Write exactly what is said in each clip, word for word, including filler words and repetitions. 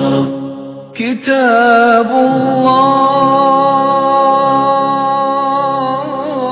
كتاب الله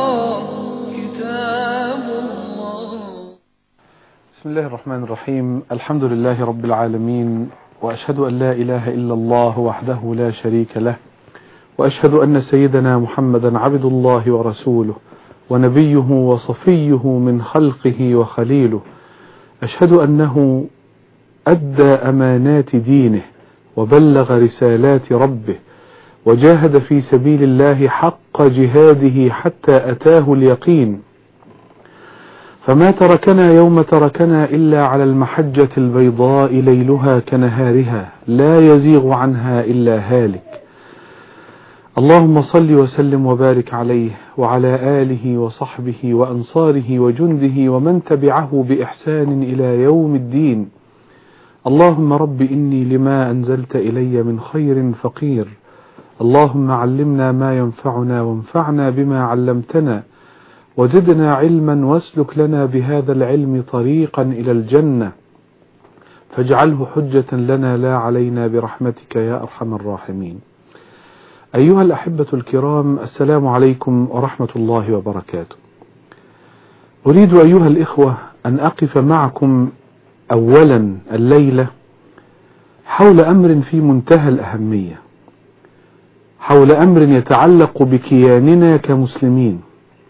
كتاب الله. بسم الله الرحمن الرحيم. الحمد لله رب العالمين، وأشهد أن لا إله إلا الله وحده لا شريك له، وأشهد أن سيدنا محمدا عبد الله ورسوله ونبيه وصفيه من خلقه وخليله. أشهد أنه أدى أمانات دينه وبلغ رسالات ربه وجاهد في سبيل الله حق جهاده حتى أتاه اليقين، فما تركنا يوم تركنا إلا على المحجة البيضاء ليلها كنهارها لا يزيغ عنها إلا هالك. اللهم صل وسلم وبارك عليه وعلى آله وصحبه وأنصاره وجنده ومن تبعه بإحسان إلى يوم الدين. اللهم رب إني لما أنزلت إلي من خير فقير، اللهم علمنا ما ينفعنا وانفعنا بما علمتنا وزدنا علما واسلك لنا بهذا العلم طريقا إلى الجنة، فاجعله حجة لنا لا علينا برحمتك يا أرحم الراحمين. أيها الأحبة الكرام، السلام عليكم ورحمة الله وبركاته. أريد أيها الإخوة أن أقف معكم أولا الليلة حول أمر في منتهى الأهمية، حول أمر يتعلق بكياننا كمسلمين.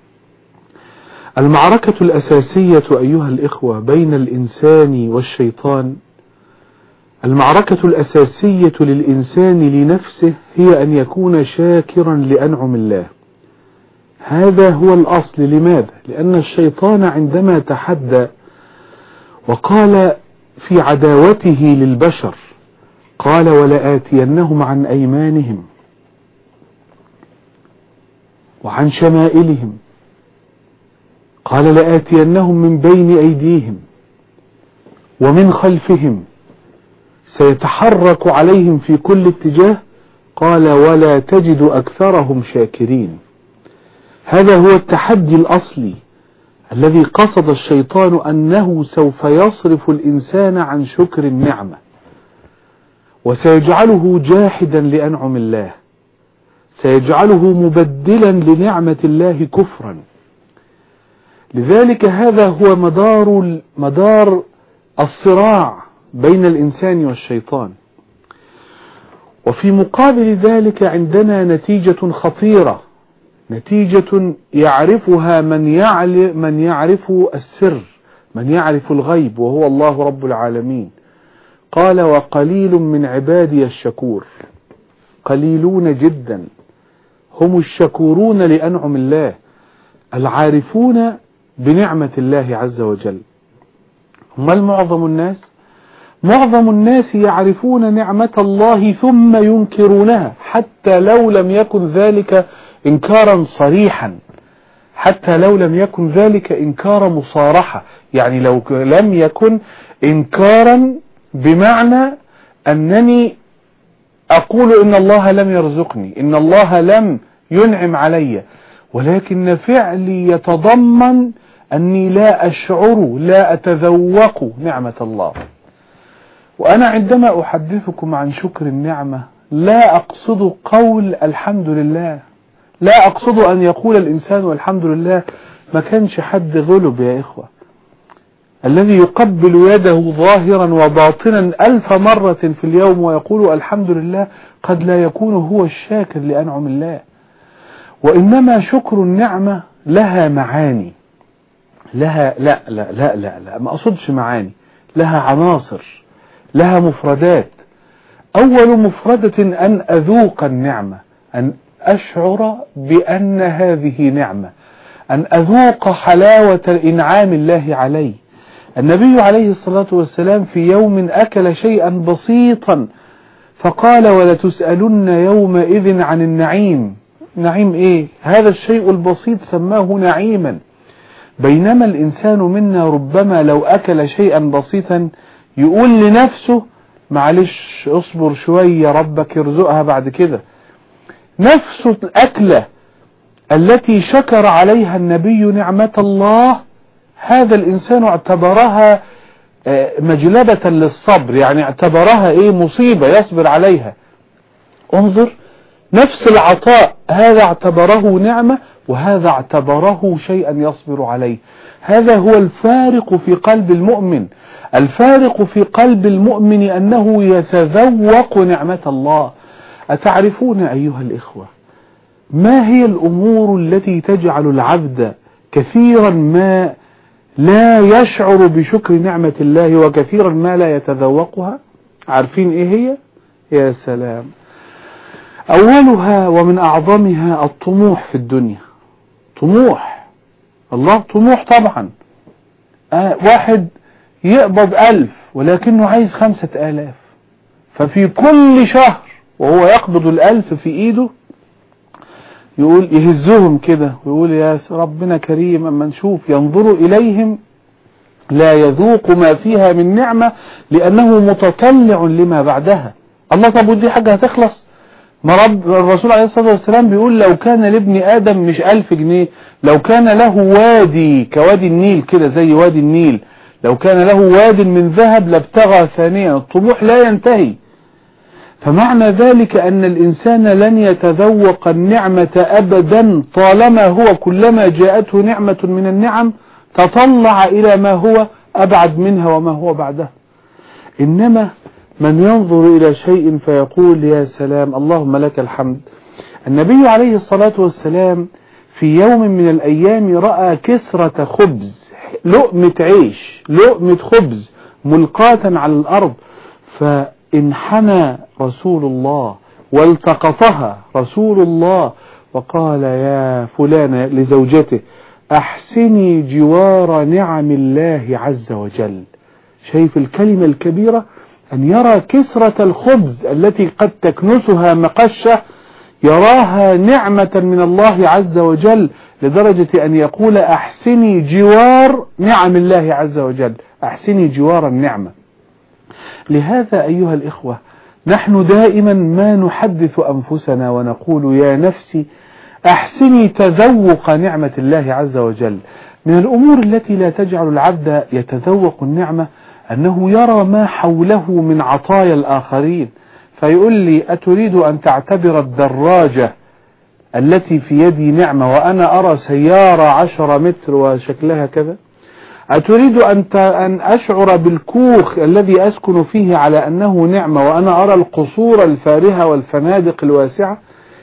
المعركة الأساسية أيها الإخوة بين الإنسان والشيطان، المعركة الأساسية للإنسان لنفسه هي أن يكون شاكرا لأنعم الله. هذا هو الأصل. لماذا؟ لأن الشيطان عندما تحدى وقال في عداوته للبشر، قال ولآتينهم عن أيمانهم وعن شمائلهم، قال لآتينهم من بين أيديهم ومن خلفهم، سيتحرك عليهم في كل اتجاه، قال ولا تجد أكثرهم شاكرين. هذا هو التحدي الأصلي الذي قصد الشيطان أنه سوف يصرف الإنسان عن شكر النعمة وسيجعله جاحدا لأنعم الله، سيجعله مبدلا لنعمة الله كفرا. لذلك هذا هو مدار مدار الصراع بين الإنسان والشيطان. وفي مقابل ذلك عندنا نتيجة خطيرة، نتيجة يعرفها من يعلم من يعرف السر، من يعرف الغيب، وهو الله رب العالمين. قال وقليل من عبادي الشكور. قليلون جدا هم الشكورون لأنعم الله، العارفون بنعمة الله عز وجل. هم المعظم الناس، معظم الناس يعرفون نعمة الله ثم ينكرونها، حتى لو لم يكن ذلك إنكارا صريحا، حتى لو لم يكن ذلك إنكار مصارحة، يعني لو لم يكن إنكارا بمعنى أنني أقول إن الله لم يرزقني، إن الله لم ينعم علي، ولكن فعلي يتضمن أني لا أشعر، لا أتذوق نعمة الله. وأنا عندما أحدثكم عن شكر النعمة لا أقصد قول الحمد لله، لا أقصد أن يقول الإنسان الحمد لله. ما كانش حد غلب يا إخوة. الذي يقبل يده ظاهرا وباطنا ألف مرة في اليوم ويقول الحمد لله قد لا يكون هو الشاكر لأنعم الله. وإنما شكر النعمة لها معاني، لها لا لا لا لا, لا ما أقصدش معاني، لها عناصر، لها مفردات. أول مفردة أن أذوق النعمة، أن أشعر بأن هذه نعمة، أن أذوق حلاوة إنعام الله علي. النبي عليه الصلاة والسلام في يوم أكل شيئا بسيطا فقال ولتسألن يومئذ عن النعيم. نعيم إيه؟ هذا الشيء البسيط سماه نعيما. بينما الإنسان منا ربما لو أكل شيئا بسيطا يقول لنفسه معلش اصبر شوية ربك يرزقها بعد كده. نفس الأكلة التي شكر عليها النبي نعمة الله، هذا الإنسان اعتبرها مجلبة للصبر، يعني اعتبرها ايه مصيبة يصبر عليها. انظر، نفس العطاء هذا اعتبره نعمة وهذا اعتبره شيئا يصبر عليه. هذا هو الفارق في قلب المؤمن. الفارق في قلب المؤمن أنه يتذوق نعمة الله. أتعرفون أيها الإخوة ما هي الأمور التي تجعل العبد كثيرا ما لا يشعر بشكر نعمة الله وكثيرا ما لا يتذوقها؟ عارفين ايه هي؟ يا سلام، أولها ومن أعظمها الطموح في الدنيا. طموح الله، طموح طبعا. آه واحد يقبض ألف ولكنه عايز خمسة آلاف، ففي كل شهر وهو يقبض الألف في إيده يقول يهزهم كده ويقول يا ربنا كريم، أما نشوف ينظر إليهم لا يذوق ما فيها من نعمة لأنه متطلع لما بعدها. الله، طب ودي حاجة هتخلص؟ ما رب الرسول عليه الصلاة والسلام بيقول لو كان لابن آدم مش ألف جنيه، لو كان له وادي كوادي النيل كده زي وادي النيل، لو كان له واد من ذهب لابتغى ثانيا. الطموح لا ينتهي. فمعنى ذلك أن الإنسان لن يتذوق النعمة أبدا طالما هو كلما جاءته نعمة من النعم تطلع إلى ما هو أبعد منها وما هو بعدها. إنما من ينظر إلى شيء فيقول يا سلام اللهم لك الحمد. النبي عليه الصلاة والسلام في يوم من الأيام رأى كسرة خبز، لقمة عيش، لقمة خبز ملقاة على الأرض، فانحنى رسول الله والتقطها رسول الله وقال يا فلانة لزوجته أحسني جوار نعم الله عز وجل. شايف الكلمة الكبيرة؟ أن يرى كسرة الخبز التي قد تكنسها مقشة يراها نعمة من الله عز وجل، لدرجة أن يقول أحسني جوار نعم الله عز وجل، أحسني جوار النعمة. لهذا أيها الإخوة نحن دائما ما نحدث أنفسنا ونقول يا نفسي أحسني تذوق نعمة الله عز وجل. من الأمور التي لا تجعل العبد يتذوق النعمة أنه يرى ما حوله من عطايا الآخرين، فيقول لي أتريد أن تعتبر الدراجة التي في يدي نعمة وأنا أرى سيارة عشرة متر وشكلها كذا؟ أتريد أن أشعر بالكوخ الذي أسكن فيه على أنه نعمة وأنا أرى القصور الفارهة والفنادق الواسعة؟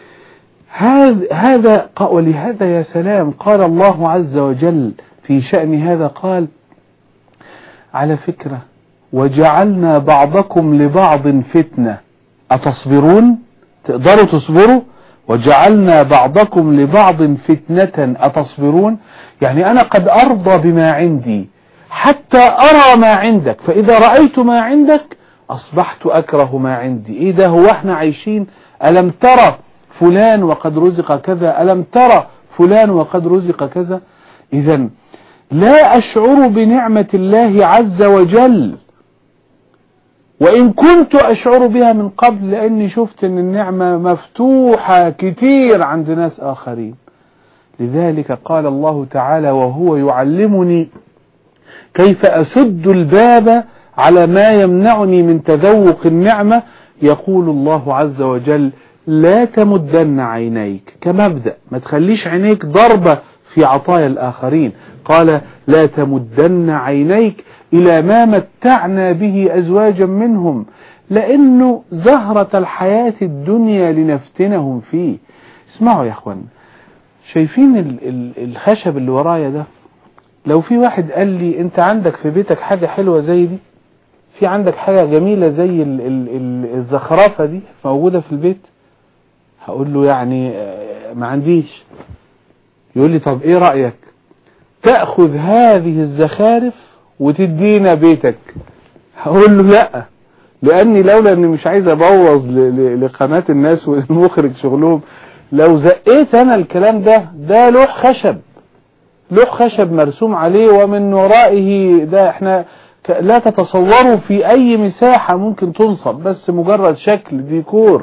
هذا ولهذا يا سلام قال الله عز وجل في شأن هذا، قال على فكرة وجعلنا بعضكم لبعض فتنة أتصبرون؟ تقدروا تصبروا؟ وجعلنا بعضكم لبعض فتنة أتصبرون؟ يعني أنا قد أرضى بما عندي حتى أرى ما عندك، فإذا رأيت ما عندك أصبحت أكره ما عندي. إيه ده؟ هو احنا عايشين ألم ترى فلان وقد رزق كذا، ألم ترى فلان وقد رزق كذا؟ إذن لا أشعر بنعمة الله عز وجل وإن كنت أشعر بها من قبل، لأني شفت أن النعمة مفتوحة كتير عند ناس آخرين. لذلك قال الله تعالى وهو يعلمني كيف أسد الباب على ما يمنعني من تذوق النعمة، يقول الله عز وجل لا تمدن عينيك، كمبدأ ما تخليش عينيك ضربة في عطايا الآخرين. قال لا تمدن عينيك إلى ما متعنا به أزواجا منهم، لأنه زهرة الحياة الدنيا لنفتنهم فيه. اسمعوا يا أخوان، شايفين الخشب اللي ورايا ده؟ لو في واحد قال لي أنت عندك في بيتك حاجة حلوة زي دي، في عندك حاجة جميلة زي الزخرفة دي موجودة في البيت، هقول له يعني ما عنديش. يقول لي طب ايه رأيك تأخذ هذه الزخارف وتدينا بيتك؟ هقول له لا، لاني لولا اني مش عايز ابوظ لقناة الناس والمخرج شغلهم، لو زقيت انا الكلام ده ده لوح خشب، لوح خشب مرسوم عليه ومن ورائه ده احنا لا تتصوروا في اي مساحة ممكن تنصب، بس مجرد شكل ديكور.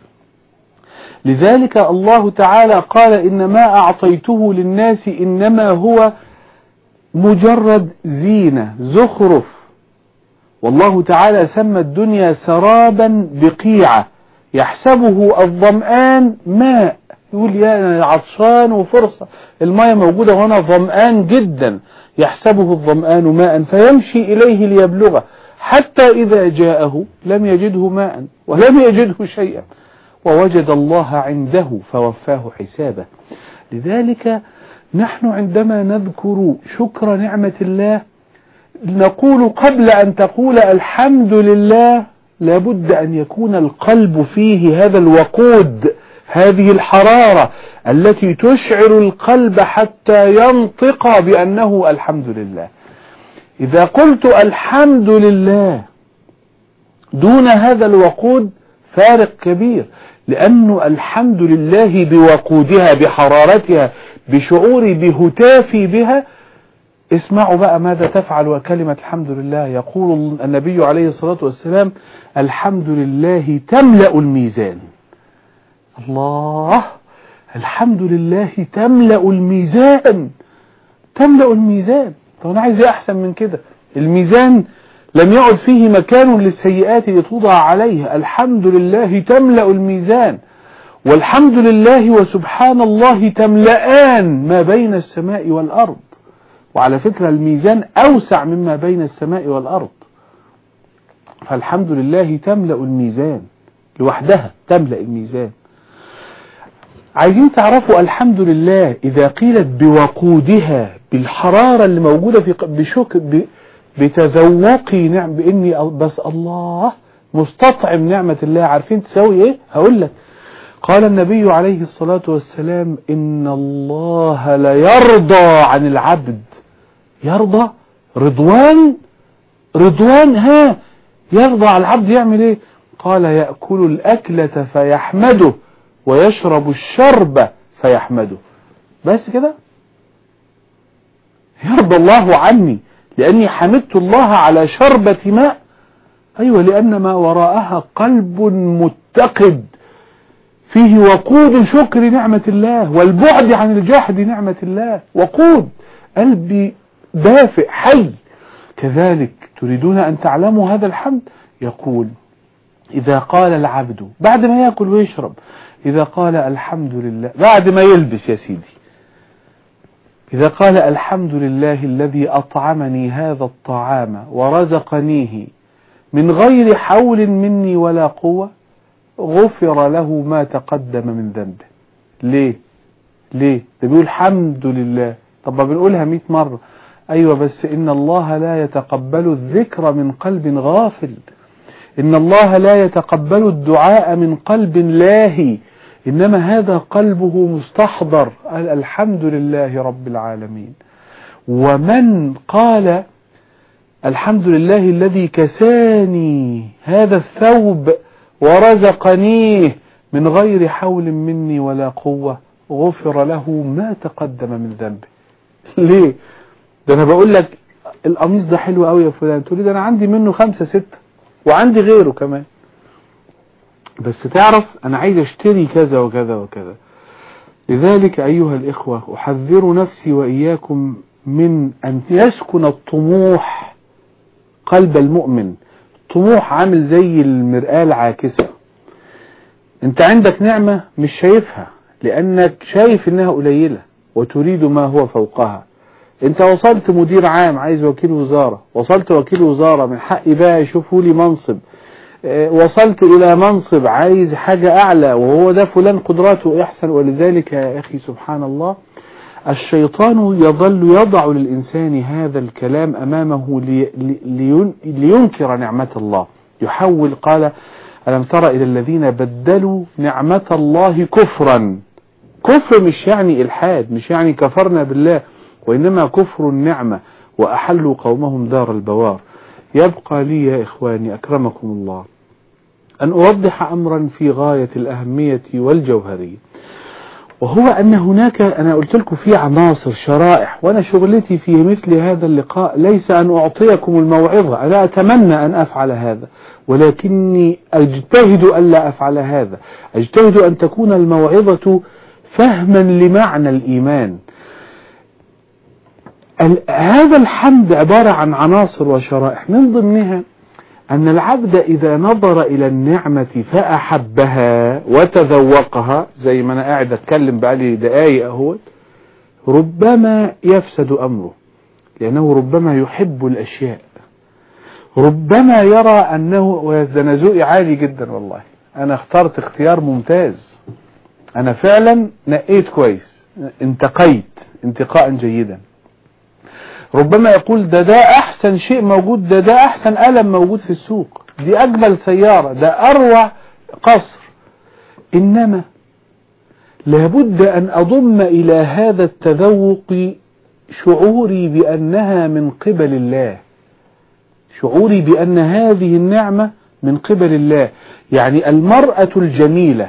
لذلك الله تعالى قال إنما أعطيته للناس إنما هو مجرد زينة زخرف والله تعالى سمى الدنيا سرابا بقيعة يحسبه الظمآن ماء، يقول يا أنا عطشان وفرصة الماء موجودة وأنا ظمآن جدا، يحسبه الظمآن ماء فيمشي إليه ليبلغه حتى إذا جاءه لم يجده ماء ولم يجده شيئا ووجد الله عنده فوفاه حسابه. لذلك نحن عندما نذكر شكر نعمة الله نقول قبل أن تقول الحمد لله لابد أن يكون القلب فيه هذا الوقود، هذه الحرارة التي تشعر القلب حتى ينطق بأنه الحمد لله. إذا قلت الحمد لله دون هذا الوقود فارق كبير، لأن الحمد لله بوقودها بحرارتها بشعوري بهتافي بها. اسمعوا بقى ماذا تفعل كلمة الحمد لله. يقول النبي عليه الصلاة والسلام الحمد لله تملأ الميزان. الله، الحمد لله تملأ الميزان، تملأ الميزان. طب أنا عايز أحسن من كده. الميزان لم يعد فيه مكان للسيئات لتوضع عليه. الحمد لله تملأ الميزان، والحمد لله وسبحان الله تملأان ما بين السماء والأرض. وعلى فكرة الميزان أوسع مما بين السماء والأرض، فالحمد لله تملأ الميزان لوحدها، تملأ الميزان. عايزين تعرفوا الحمد لله إذا قيلت بوقودها بالحرارة اللي موجودة في بشك بتذوقي نعم بإني بس الله مستطعم نعمة الله. عارفين تسوي إيه؟ هقول لك. قال النبي عليه الصلاة والسلام إن الله لا يرضى عن العبد. يرضى رضوان، رضوان ها يرضى على العبد يعمل إيه؟ قال يأكل الأكلة فيحمده ويشرب الشرب فيحمده. بس كده يرضى الله عني لأني حمدت الله على شربة ماء. أيوة، لأن ما وراءها قلب متقد فيه وقود شكر نعمة الله والبعد عن الجحد نعمة الله. وقود قلبي دافئ حي. كذلك تريدون أن تعلموا هذا الحمد. يقول إذا قال العبد بعد ما يأكل ويشرب، إذا قال الحمد لله بعد ما يلبس يا سيدي، إذا قال الحمد لله الذي أطعمني هذا الطعام ورزقنيه من غير حول مني ولا قوة غفر له ما تقدم من ذنبه. ليه؟ ليه؟ ده بيقول الحمد لله. طب ما بنقولها مئة مرة. أيوة، بس إن الله لا يتقبل الذكر من قلب غافل. إن الله لا يتقبل الدعاء من قلب لاهي، إنما هذا قلبه مستحضر. الحمد لله رب العالمين. ومن قال الحمد لله الذي كساني هذا الثوب ورزقنيه من غير حول مني ولا قوة غفر له ما تقدم من ذنبه. ليه؟ ده أنا بقول لك القميص ده حلو قوي يا فلان، تقول لي ده أنا عندي منه خمسة ستة وعندي غيره كمان، بس تعرف أنا عايز أشتري كذا وكذا وكذا. لذلك أيها الإخوة أحذر نفسي وإياكم من أن يسكن الطموح قلب المؤمن. طموح عامل زي المرآة العاكسة. أنت عندك نعمة مش شايفها لأنك شايف إنها قليلة وتريد ما هو فوقها. أنت وصلت مدير عام عايز وكيل وزارة، وصلت وكيل وزارة من حقي بقى يشوفوا لي منصب، وصلت إلى منصب عايز حاجة أعلى وهو ده فلان قدراته أحسن. ولذلك يا أخي سبحان الله الشيطان يظل يضع للإنسان هذا الكلام أمامه لي لي لينكر نعمة الله. يحول. قال ألم تر إلى الذين بدلوا نعمة الله كفرا. كفر مش يعني إلحاد، مش يعني كفرنا بالله، وإنما كفر النعمة وأحلوا قومهم دار البوار. يبقى لي يا إخواني أكرمكم الله أن أوضح أمرا في غاية الأهمية والجوهرية، وهو أن هناك أنا قلت لكم في عناصر شرائح، وأنا شغلتي في مثل هذا اللقاء ليس أن أعطيكم الموعظة، أنا أتمنى أن أفعل هذا ولكني أجتهد ألا أفعل هذا. أجتهد أن تكون الموعظة فهما لمعنى الإيمان. هذا الحمد عبارة عن عناصر وشرائح، من ضمنها أن العبد إذا نظر إلى النعمة فأحبها وتذوقها، زي ما أنا قاعد أتكلم بقالي دقايق أهوت، ربما يفسد أمره، لأنه ربما يحب الأشياء، ربما يرى أنه، وده ذوقي عالي جدا والله، أنا اخترت اختيار ممتاز، أنا فعلا نقيت كويس، انتقيت انتقاء جيدا. ربما يقول ده ده أحسن شيء موجود، ده ده أحسن قلم موجود في السوق، دي أجمل سيارة، ده أروع قصر. إنما لابد أن أضم إلى هذا التذوق شعوري بأنها من قبل الله، شعوري بأن هذه النعمة من قبل الله. يعني المرأة الجميلة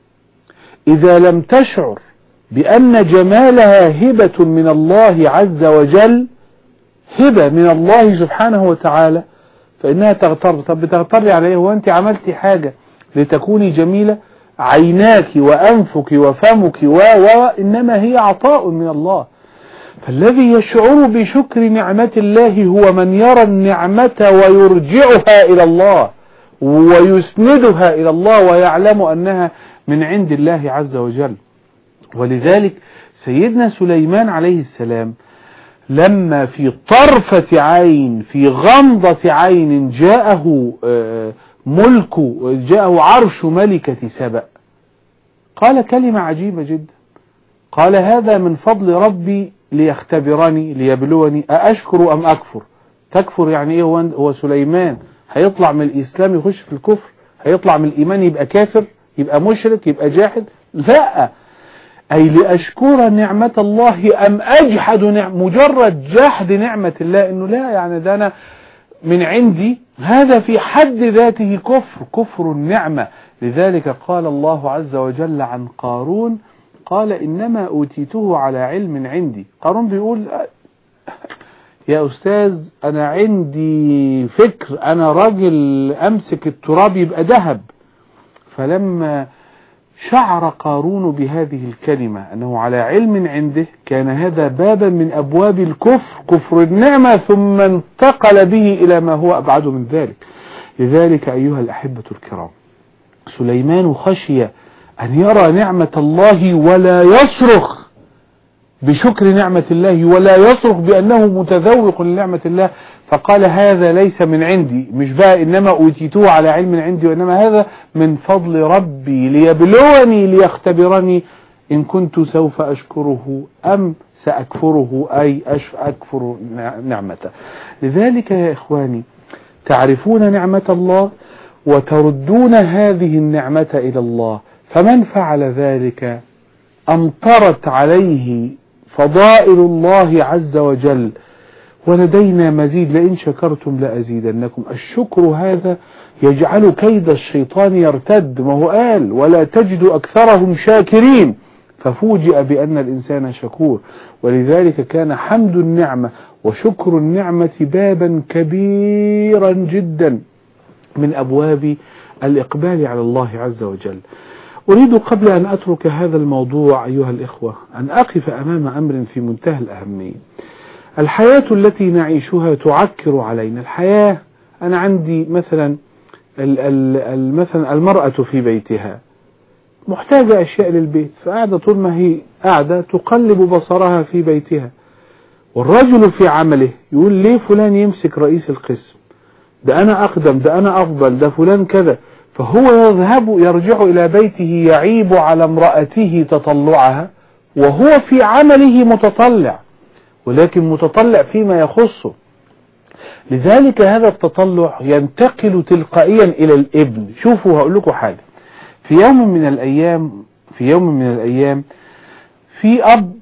إذا لم تشعر بأن جمالها هبة من الله عز وجل، هبة من الله سبحانه وتعالى، فإنها تغتر. طب بتغتري على إيه؟ وأنت عملتي حاجة لتكوني جميلة؟ عيناك وأنفك وفمك و و إنما هي عطاء من الله. فالذي يشعر بشكر نعمة الله هو من يرى النعمة ويرجعها إلى الله ويسندها إلى الله ويعلم أنها من عند الله عز وجل. ولذلك سيدنا سليمان عليه السلام لما في طرفة عين، في غمضة عين، جاءه ملك، جاءه عرش ملكة سبأ، قال كلمة عجيبة جدا، قال هذا من فضل ربي ليختبرني ليبلوني أأشكر أم أكفر. تكفر يعني إيه؟ هو سليمان هيطلع من الإسلام يخش في الكفر؟ هيطلع من الإيمان يبقى كافر، يبقى مشرك، يبقى جاحد؟ لا، أي لأشكر نعمة الله أم أجحد نعمة، مجرد جحد نعمة الله، إنه لا يعني ده أنا من عندي، هذا في حد ذاته كفر، كفر النعمة. لذلك قال الله عز وجل عن قارون، قال إنما أوتيته على علم عندي. قارون بيقول يا أستاذ أنا عندي فكر، أنا راجل أمسك التراب يبقى ذهب. فلما شعر قارون بهذه الكلمة أنه على علم عنده، كان هذا بابا من أبواب الكفر، كفر النعمة، ثم انتقل به إلى ما هو أبعد من ذلك. لذلك أيها الأحبة الكرام، سليمان خشي أن يرى نعمة الله ولا يصرخ بشكر نعمة الله، ولا يصرخ بأنه متذوق لنعمة الله، فقال هذا ليس من عندي، مش بقى إنما أوتيته على علم عندي، وإنما هذا من فضل ربي ليبلوني ليختبرني إن كنت سوف أشكره أم سأكفره، أي أكفر نعمته. لذلك يا إخواني، تعرفون نعمة الله وتردون هذه النعمة إلى الله، فمن فعل ذلك أمطرت عليه فضائل الله عز وجل. ولدينا مزيد، لئن شكرتم لأزيدنكم. الشكر هذا يجعل كيد الشيطان يرتد، ما هو قال ولا تجد أكثرهم شاكرين، ففوجئ بأن الإنسان شكور. ولذلك كان حمد النعمة وشكر النعمة بابا كبيرا جدا من أبواب الإقبال على الله عز وجل. أريد قبل أن أترك هذا الموضوع أيها الإخوة أن أقف أمام أمر في منتهى الأهمية. الحياة التي نعيشها تعكر علينا. الحياة، أنا عندي مثلا مثلا المرأة في بيتها محتاجة أشياء للبيت، فقاعدة طول ما هي قاعدة تقلب بصرها في بيتها. والرجل في عمله يقول ليه فلان يمسك رئيس القسم، ده أنا أقدم، ده أنا أفضل، ده فلان كذا. فهو يذهب يرجع إلى بيته يعيب على امرأته تطلعها، وهو في عمله متطلع، ولكن متطلع فيما يخصه. لذلك هذا التطلع ينتقل تلقائيا إلى الابن. شوفوا هقول لكم حاجة، في يوم من الأيام في يوم من الأيام في أب،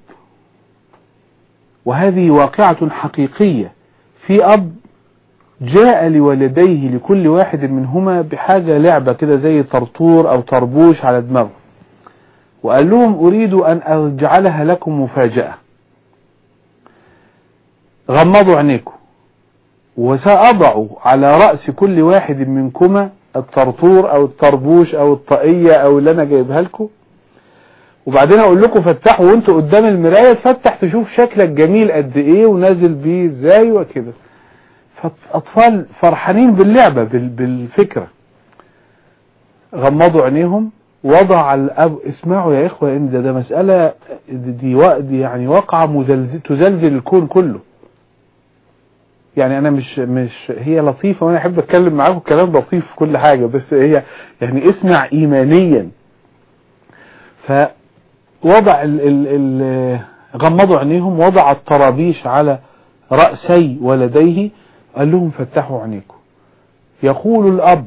وهذه واقعة حقيقية، في أب جاء لولديه لكل واحد منهما بحاجة لعبة كده زي طرطور أو طربوش على دماغه، وقال لهم أريد أن أجعلها لكم مفاجأة، غمضوا عينيكم وسأضع على رأس كل واحد منكما الطرطور أو الطربوش أو الطاقية أو اللي أنا جايبها لكم، وبعدين أقول لكم فتحوا وانتوا قدام المراية، تفتح تشوف شكلك جميل قد إيه ونازل بيه إزاي وكده. فأطفال فرحانين باللعبة بالفكرة، غمضوا عينيهم، وضع الأب، اسمعوا يا إخوة إن ده, ده مسألة دي, دي يعني واقعة مزلزل تزلزل الكون كله. يعني أنا مش مش هي لطيفة، وأنا أحب أتكلم معاكم كلام لطيف في كل حاجة، بس هي يعني اسمع إيمانيا. فوضع ال ال ال غمضوا عينيهم، وضع الطرابيش على رأسي ولديه، قال لهم فتحوا عينيكم. يقول الأب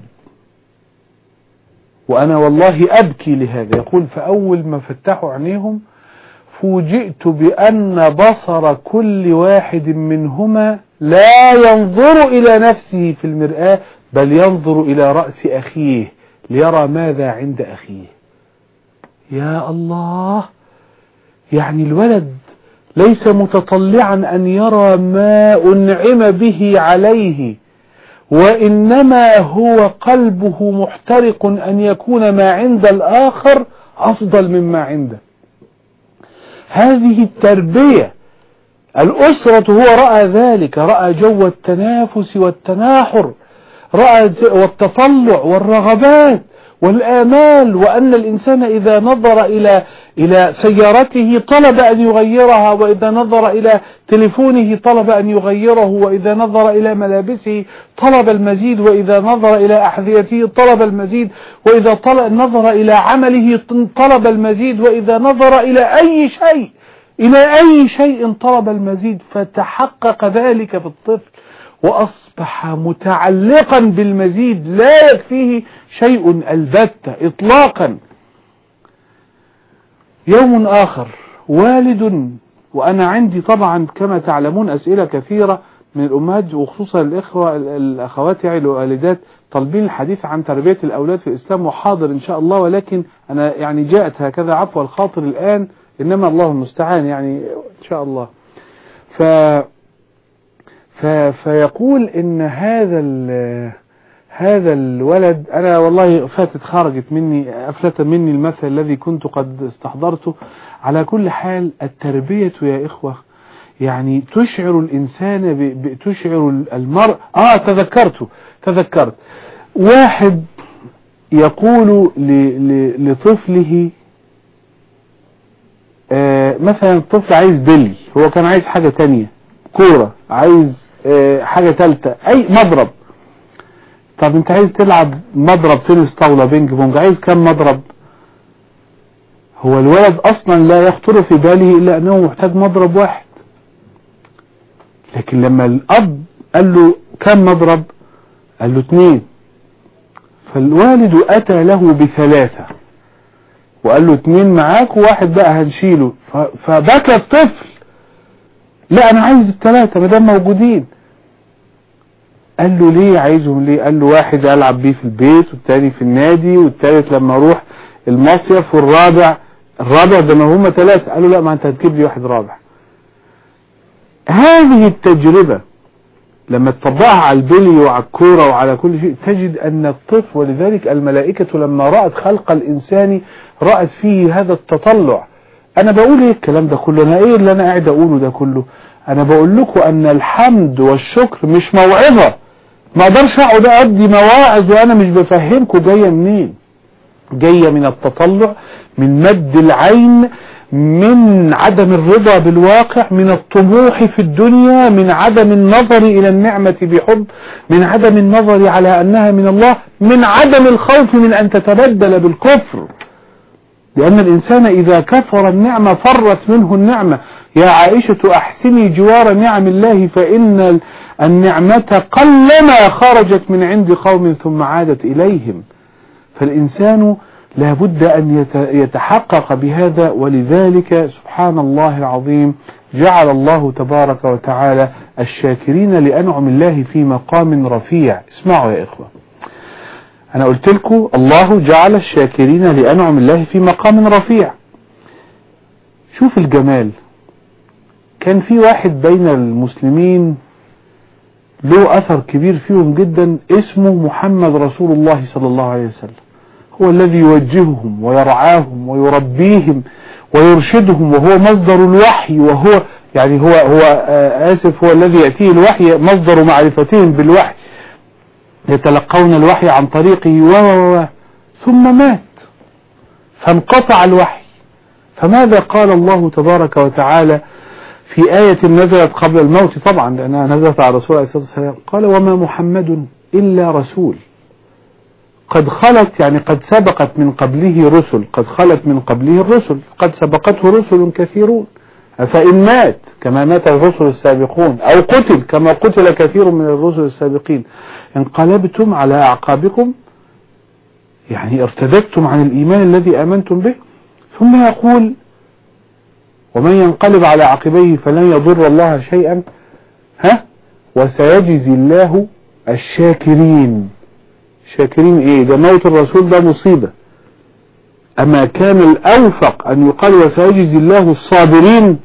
وأنا والله أبكي لهذا، يقول فأول ما فتحوا عينيهم فوجئت بأن بصر كل واحد منهما لا ينظر إلى نفسه في المرآة، بل ينظر إلى رأس أخيه ليرى ماذا عند أخيه. يا الله، يعني الولد ليس متطلعا أن يرى ما أنعم به عليه، وإنما هو قلبه محترق أن يكون ما عند الآخر أفضل مما عنده. هذه التربية. الأسرة هو رأى ذلك، رأى جو التنافس والتناحر، رأى والتطلع والرغبات والآمال، وأن الإنسان إذا نظر إلى إلى سيارته طلب أن يغيرها، وإذا نظر إلى تليفونه طلب أن يغيره، وإذا نظر إلى ملابسه طلب المزيد، وإذا نظر إلى أحذيته طلب المزيد، وإذا نظر إلى عمله طلب المزيد، وإذا نظر إلى أي شيء إلى أي شيء طلب المزيد. فتحقق ذلك في الطفل وأصبح متعلقا بالمزيد، لا يكفيه شيء البتة إطلاقا. يوم آخر والد، وأنا عندي طبعا كما تعلمون أسئلة كثيرة من الأمهات وخصوصا الإخوة الأخوات يعني الوالدات طالبين الحديث عن تربية الأولاد في الإسلام، وحاضر إن شاء الله، ولكن أنا يعني جاءت هكذا عفو الخاطر الآن، إنما الله المستعان يعني إن شاء الله. ف ف فيقول إن هذا هذا الولد، أنا والله فاتت خرجت مني أفلت مني المثل الذي كنت قد استحضرته. على كل حال التربية يا إخوة يعني تشعر الإنسان ب... تشعر المرء. آه تذكرته تذكرت واحد يقول ل... ل... لطفله آه مثلا الطفل عايز بلي، هو كان عايز حاجة تانية، كورة، عايز آه حاجة تالتة، أي مضرب. طب انت عايز تلعب مضرب تنس طاولة بينج بونج، عايز كم مضرب؟ هو الولد اصلا لا يخطر في باله الا انه محتاج مضرب واحد، لكن لما الاب قال له كم مضرب قال له اتنين، فالوالد اتى له بثلاثة وقال له اتنين معاك وواحد بقى هنشيله، فبكى الطفل، لا انا عايز الثلاثة مدام موجودين. قال له ليه عايزهم ليه؟ قال له واحد العب بيه في البيت، والتاني في النادي، والتالت لما اروح المصيف، والرابع الرابع ده ما هم ثلاثة. قال له لا ما انت هتجيب لي واحد رابع. هذه التجربة لما تطبقها على البلي وعلى الكورة وعلى كل شيء تجد ان الطفل، ولذلك الملائكة لما رأت خلق الانسان رأت فيه هذا التطلع. انا بقول ايه الكلام ده كله؟ انا ايه اللي انا قاعد اقوله ده كله؟ انا بقول لكم ان الحمد والشكر مش موعظة، ما اقدرش اقعد ادي مواعظ وانا مش بفهمكم جايه منين. جايه من التطلع، من مد العين، من عدم الرضا بالواقع، من الطموح في الدنيا، من عدم النظر الى النعمة بحب، من عدم النظر على انها من الله، من عدم الخوف من ان تتبدل بالكفر، لأن الإنسان إذا كفر النعمة فرت منه النعمة. يا عائشة أحسني جوار نعم الله فإن النعمة قلما خرجت من عند قوم ثم عادت إليهم. فالإنسان لابد أن يتحقق بهذا، ولذلك سبحان الله العظيم جعل الله تبارك وتعالى الشاكرين لأنعم الله في مقام رفيع. اسمعوا يا إخوة، أنا قلت لكم الله جعل الشاكرين لأنعم الله في مقام رفيع. شوف الجمال. كان في واحد بين المسلمين له أثر كبير فيهم جدا اسمه محمد رسول الله صلى الله عليه وسلم، هو الذي يوجههم ويرعاهم ويربيهم ويرشدهم، وهو مصدر الوحي، وهو يعني هو هو آسف هو الذي يأتيه الوحي، مصدر معرفتهم بالوحي، يتلقون الوحي عن طريقه و ثم مات فانقطع الوحي. فماذا قال الله تبارك وتعالى في آية نزلت قبل الموت طبعا لأنها نزلت على رسول الله صلى الله عليه وسلم؟ قال وما محمد إلا رسول قد خلت، يعني قد سبقت من قبله رسل، قد خلت من قبله الرسل، قد سبقته رسل كثيرون، أفإن مات كما مات الرسل السابقون أو قتل كما قتل كثير من الرسل السابقين انقلبتم على أعقابكم، يعني ارتدتم عن الإيمان الذي آمنتم به. ثم يقول ومن ينقلب على عقبيه فلن يضر الله شيئا ها وسيجزي الله الشاكرين. شاكرين ايه؟ ده موت الرسول ده مصيبة، اما كان الاوفق ان يقال وسيجزي الله الصابرين.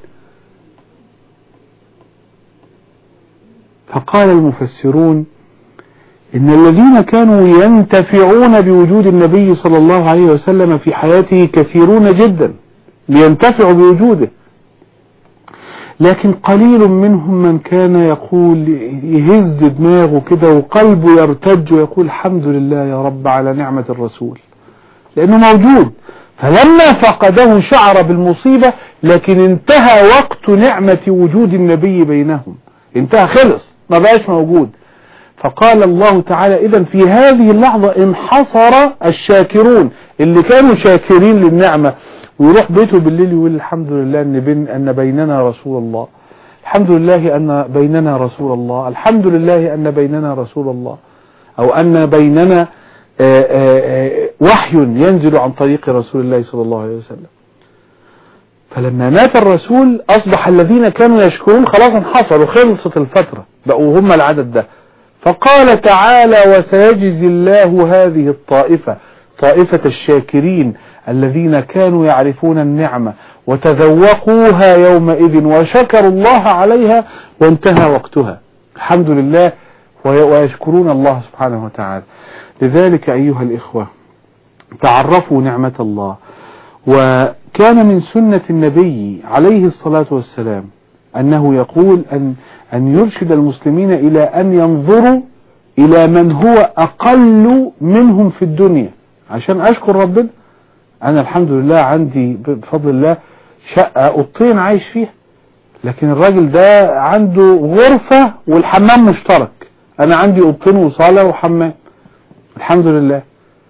فقال المفسرون إن الذين كانوا ينتفعون بوجود النبي صلى الله عليه وسلم في حياته كثيرون جدا لينتفعوا بوجوده، لكن قليل منهم من كان يقول يهز دماغه كده وقلبه يرتج ويقول الحمد لله يا رب على نعمة الرسول، لأنه موجود. فلما فقده شعر بالمصيبة، لكن انتهى وقت نعمة وجود النبي بينهم، انتهى خلص ما بقاش موجود. فقال الله تعالى إذن في هذه اللحظة انحصر الشاكرون اللي كانوا شاكرين للنعمة، ويروح بيته بالليل يقول الحمد لله أن, بين أن بيننا رسول الله، الحمد لله أن بيننا رسول الله، الحمد لله أن بيننا رسول الله، أو أن بيننا آآ آآ وحي ينزل عن طريق رسول الله صلى الله عليه وسلم. فلما مات الرسول أصبح الذين كانوا يشكرون خلاص انحصروا، خلصت الفترة، بقوا هم العدد ده. فقال تعالى وسيجزي الله هذه الطائفة، طائفة الشاكرين الذين كانوا يعرفون النعمة وتذوقوها يومئذ وشكروا الله عليها وانتهى وقتها، الحمد لله، ويشكرون الله سبحانه وتعالى. لذلك أيها الإخوة تعرفوا نعمة الله. وكان من سنة النبي عليه الصلاة والسلام أنه يقول أن أن يرشد المسلمين إلى أن ينظروا إلى من هو أقل منهم في الدنيا عشان أشكر ربنا. أنا الحمد لله عندي بفضل الله شقة أوضتين عايش فيها، لكن الراجل ده عنده غرفة والحمام مشترك، أنا عندي أوضتين وصالة وحمام الحمد لله،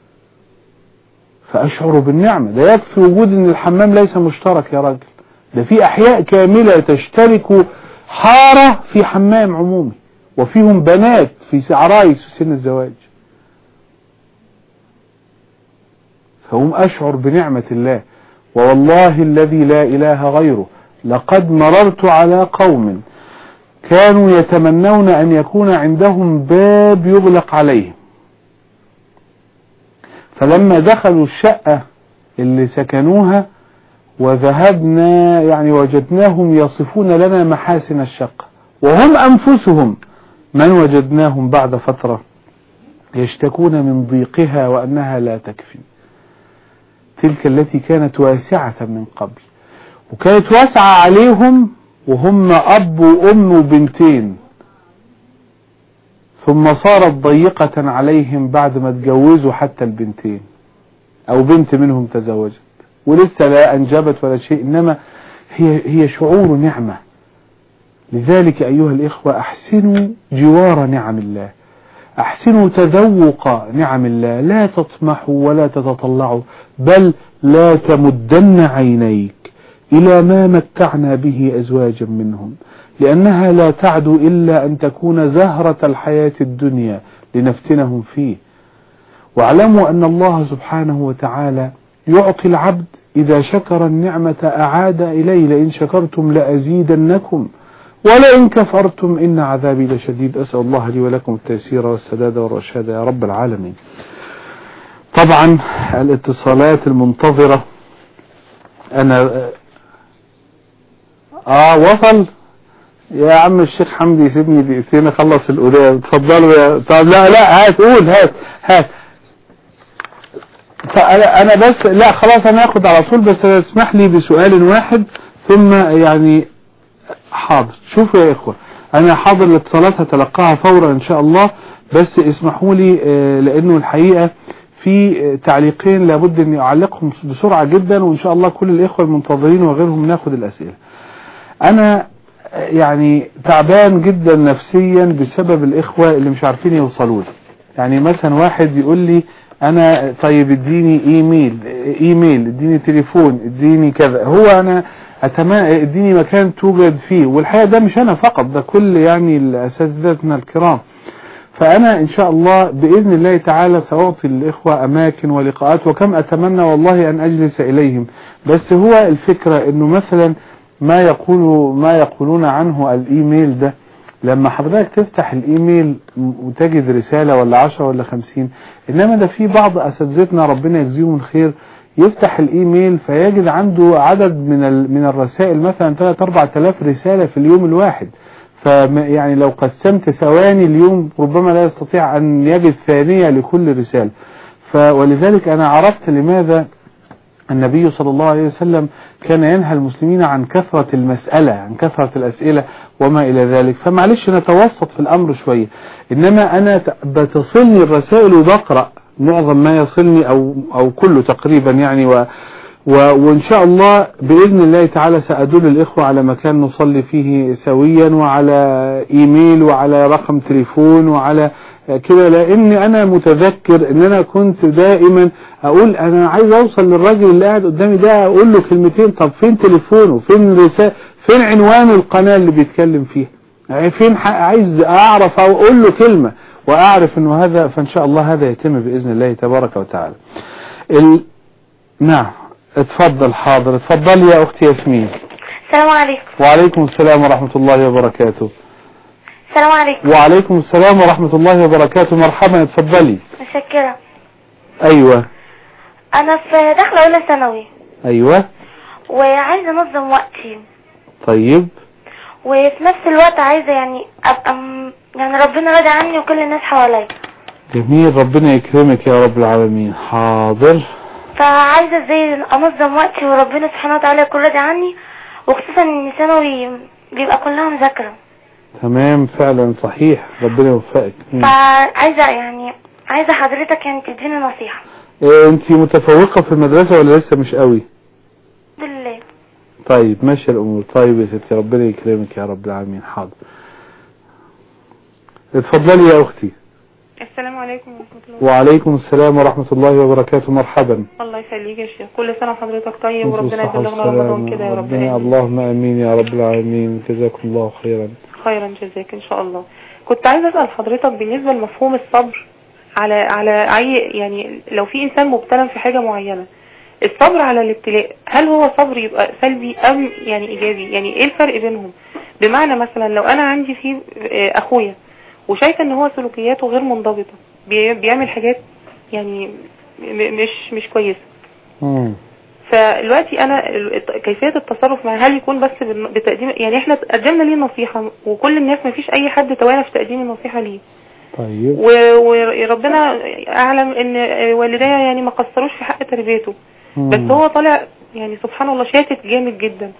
فأشعر بالنعمة. ده يكفي وجود أن الحمام ليس مشترك يا راجل، ده في أحياء كاملة تشترك حارة في حمام عمومي، وفيهم بنات في عرايس في سن الزواج. فهم أشعر بنعمة الله. ووالله الذي لا إله غيره لقد مررت على قوم كانوا يتمنون أن يكون عندهم باب يغلق عليهم، فلما دخلوا الشقة اللي سكنوها وذهبنا يعني وجدناهم يصفون لنا محاسن الشقة، وهم أنفسهم من وجدناهم بعد فترة يشتكون من ضيقها وأنها لا تكفي. تلك التي كانت واسعة من قبل، وكانت واسعة عليهم وهم أب وأم وبنتين، ثم صارت ضيقة عليهم بعد ما تجوزوا حتى البنتين، أو بنت منهم تزوجت ولسه لا أنجبت ولا شيء، إنما هي هي شعور نعمة. لذلك أيها الإخوة أحسنوا جوار نعم الله، أحسنوا تذوق نعم الله، لا تطمحوا ولا تتطلعوا، بل لا تمدن عينيك إلى ما متعنا به أزواجا منهم، لأنها لا تعدو إلا أن تكون زهرة الحياة الدنيا لنفتنهم فيه. واعلموا أن الله سبحانه وتعالى يعطي العبد إذا شكر النعمة أعاد إليه، لئن شكرتم لأزيدنكم ولئن كفرتم إن عذابي لشديد. أسأل الله لي ولكم التيسير والسداد والرشاد يا رب العالمين. طبعا الاتصالات المنتظرة أنا آه وصل يا عم الشيخ حمدي، سيبني دقيقتين أخلص الأولى. اتفضلوا يا طب لا لا هات قول هات هات فأنا أنا بس لا خلاص أنا أخذ على طول، بس اسمح لي بسؤال واحد ثم يعني حاضر. شوفوا يا إخوة، أنا حاضر الاتصالات هتلقاها فورا إن شاء الله، بس اسمحوا لي لأنه الحقيقة في تعليقين لابد أن أعلقهم بسرعة جدا، وإن شاء الله كل الإخوة المنتظرين وغيرهم ناخد الأسئلة. أنا يعني تعبان جدا نفسيا بسبب الإخوة اللي مش عارفين يوصلوا لي. يعني مثلا واحد يقول لي أنا طيب اديني إيميل إيميل اديني تليفون اديني كذا، هو أنا أتمنى اديني مكان توجد فيه، والحقيقة ده مش أنا فقط، ده كل يعني الأساتذتنا الكرام. فأنا إن شاء الله بإذن الله تعالى سأعطي الإخوة أماكن ولقاءات، وكم أتمنى والله أن أجلس إليهم. بس هو الفكرة إنه مثلا ما يقول ما يقولون عنه الإيميل ده، لما حضرتك تفتح الإيميل وتجد رسالة ولا عشرة ولا خمسين، إنما ده في بعض أساتذتنا ربنا يجزيهم الخير يفتح الإيميل فيجد عنده عدد من من الرسائل مثلا ثلاثة أربعة آلاف رسالة في اليوم الواحد. فيعني لو قسمت ثواني اليوم ربما لا يستطيع أن يجد ثانية لكل رسالة. ولذلك أنا عرفت لماذا النبي صلى الله عليه وسلم كان ينهى المسلمين عن كثرة المسألة، عن كثرة الأسئلة وما إلى ذلك. فمعلش نتوسط في الأمر شوية، إنما أنا بتصلني الرسائل وبقرأ معظم ما يصلني أو, أو كله تقريبا يعني و وإن شاء الله بإذن الله تعالى سأدل الإخوة على مكان نصلي فيه سويا، وعلى إيميل وعلى رقم تليفون وعلى كده، لأني أنا متذكر أن أنا كنت دائما أقول أنا عايز أوصل للراجل اللي قاعد قدامي ده أقول له كلمتين، طب فين تليفونه، فين رسالة، فين عنوان القناة اللي بيتكلم فيها، يعني فين عايز أعرف أو أقول له كلمة وأعرف أنه هذا. فإن شاء الله هذا يتم بإذن الله تبارك وتعالى. ال... نعم اتفضل. حاضر اتفضل يا أختي ياسمين. السلام عليكم. وعليكم السلام ورحمة الله وبركاته. السلام عليكم. وعليكم السلام ورحمة الله وبركاته. مرحبا اتفضلي. متشكرة. أيوة أنا في داخلة أولى ثانوي. أيوة. وعايزة أنظم وقتي. طيب. وفي نفس الوقت عايزة يعني أبقى م... يعني ربنا راضي عني وكل الناس حواليا. جميل، ربنا يكرمك يا رب العالمين. حاضر. فعايزة ازاي انظم وقتي وربنا سبحانه وتعالى يكون راضي عني، وخصوصا ان ثانوي بيبقى كلها مذاكرة. تمام فعلا صحيح، ربنا يوفقك. فعايزة يعني عايزة حضرتك يعني تديني نصيحة. إيه انت متفوقة في المدرسة ولا لسه مش قوي؟ بالله. طيب ماشي الامور. طيب يا ستي ربنا يكرمك يا رب العالمين. حاضر اتفضلي يا اختي. السلام عليكم ورحمة الله. وعليكم السلام ورحمة الله وبركاته. مرحبا. الله يخليك يا شيخ، كل سنة وحضرتك طيب وربنا يبلغنا رمضان كده يا رب. اللهم امين يا رب العالمين. جزاكم الله خيرا. خيرا جزاك ان شاء الله. كنت عايزة اسأل حضرتك بالنسبة لمفهوم الصبر على على اي يعني لو في انسان مبتلى في حاجة معينة، الصبر على الابتلاء هل هو صبر يبقى سلبي ام يعني ايجابي؟ يعني ايه الفرق بينهم؟ بمعنى مثلا لو انا عندي في اخويا وشايفه ان هو سلوكياته غير منضبطه، بيعمل حاجات يعني مش مش كويسه، امم فدلوقتي انا كيفيه التصرف معاه هل يكون بس بتقديم، يعني احنا قدمنا ليه نصيحه وكل الناس ما فيش اي حد توانى في تقديم النصيحه ليه. طيب. وربنا اعلم ان والديه يعني ما قصروش في حق تربيته، مم. بس هو طالع يعني سبحان الله شاتت جامد جدا.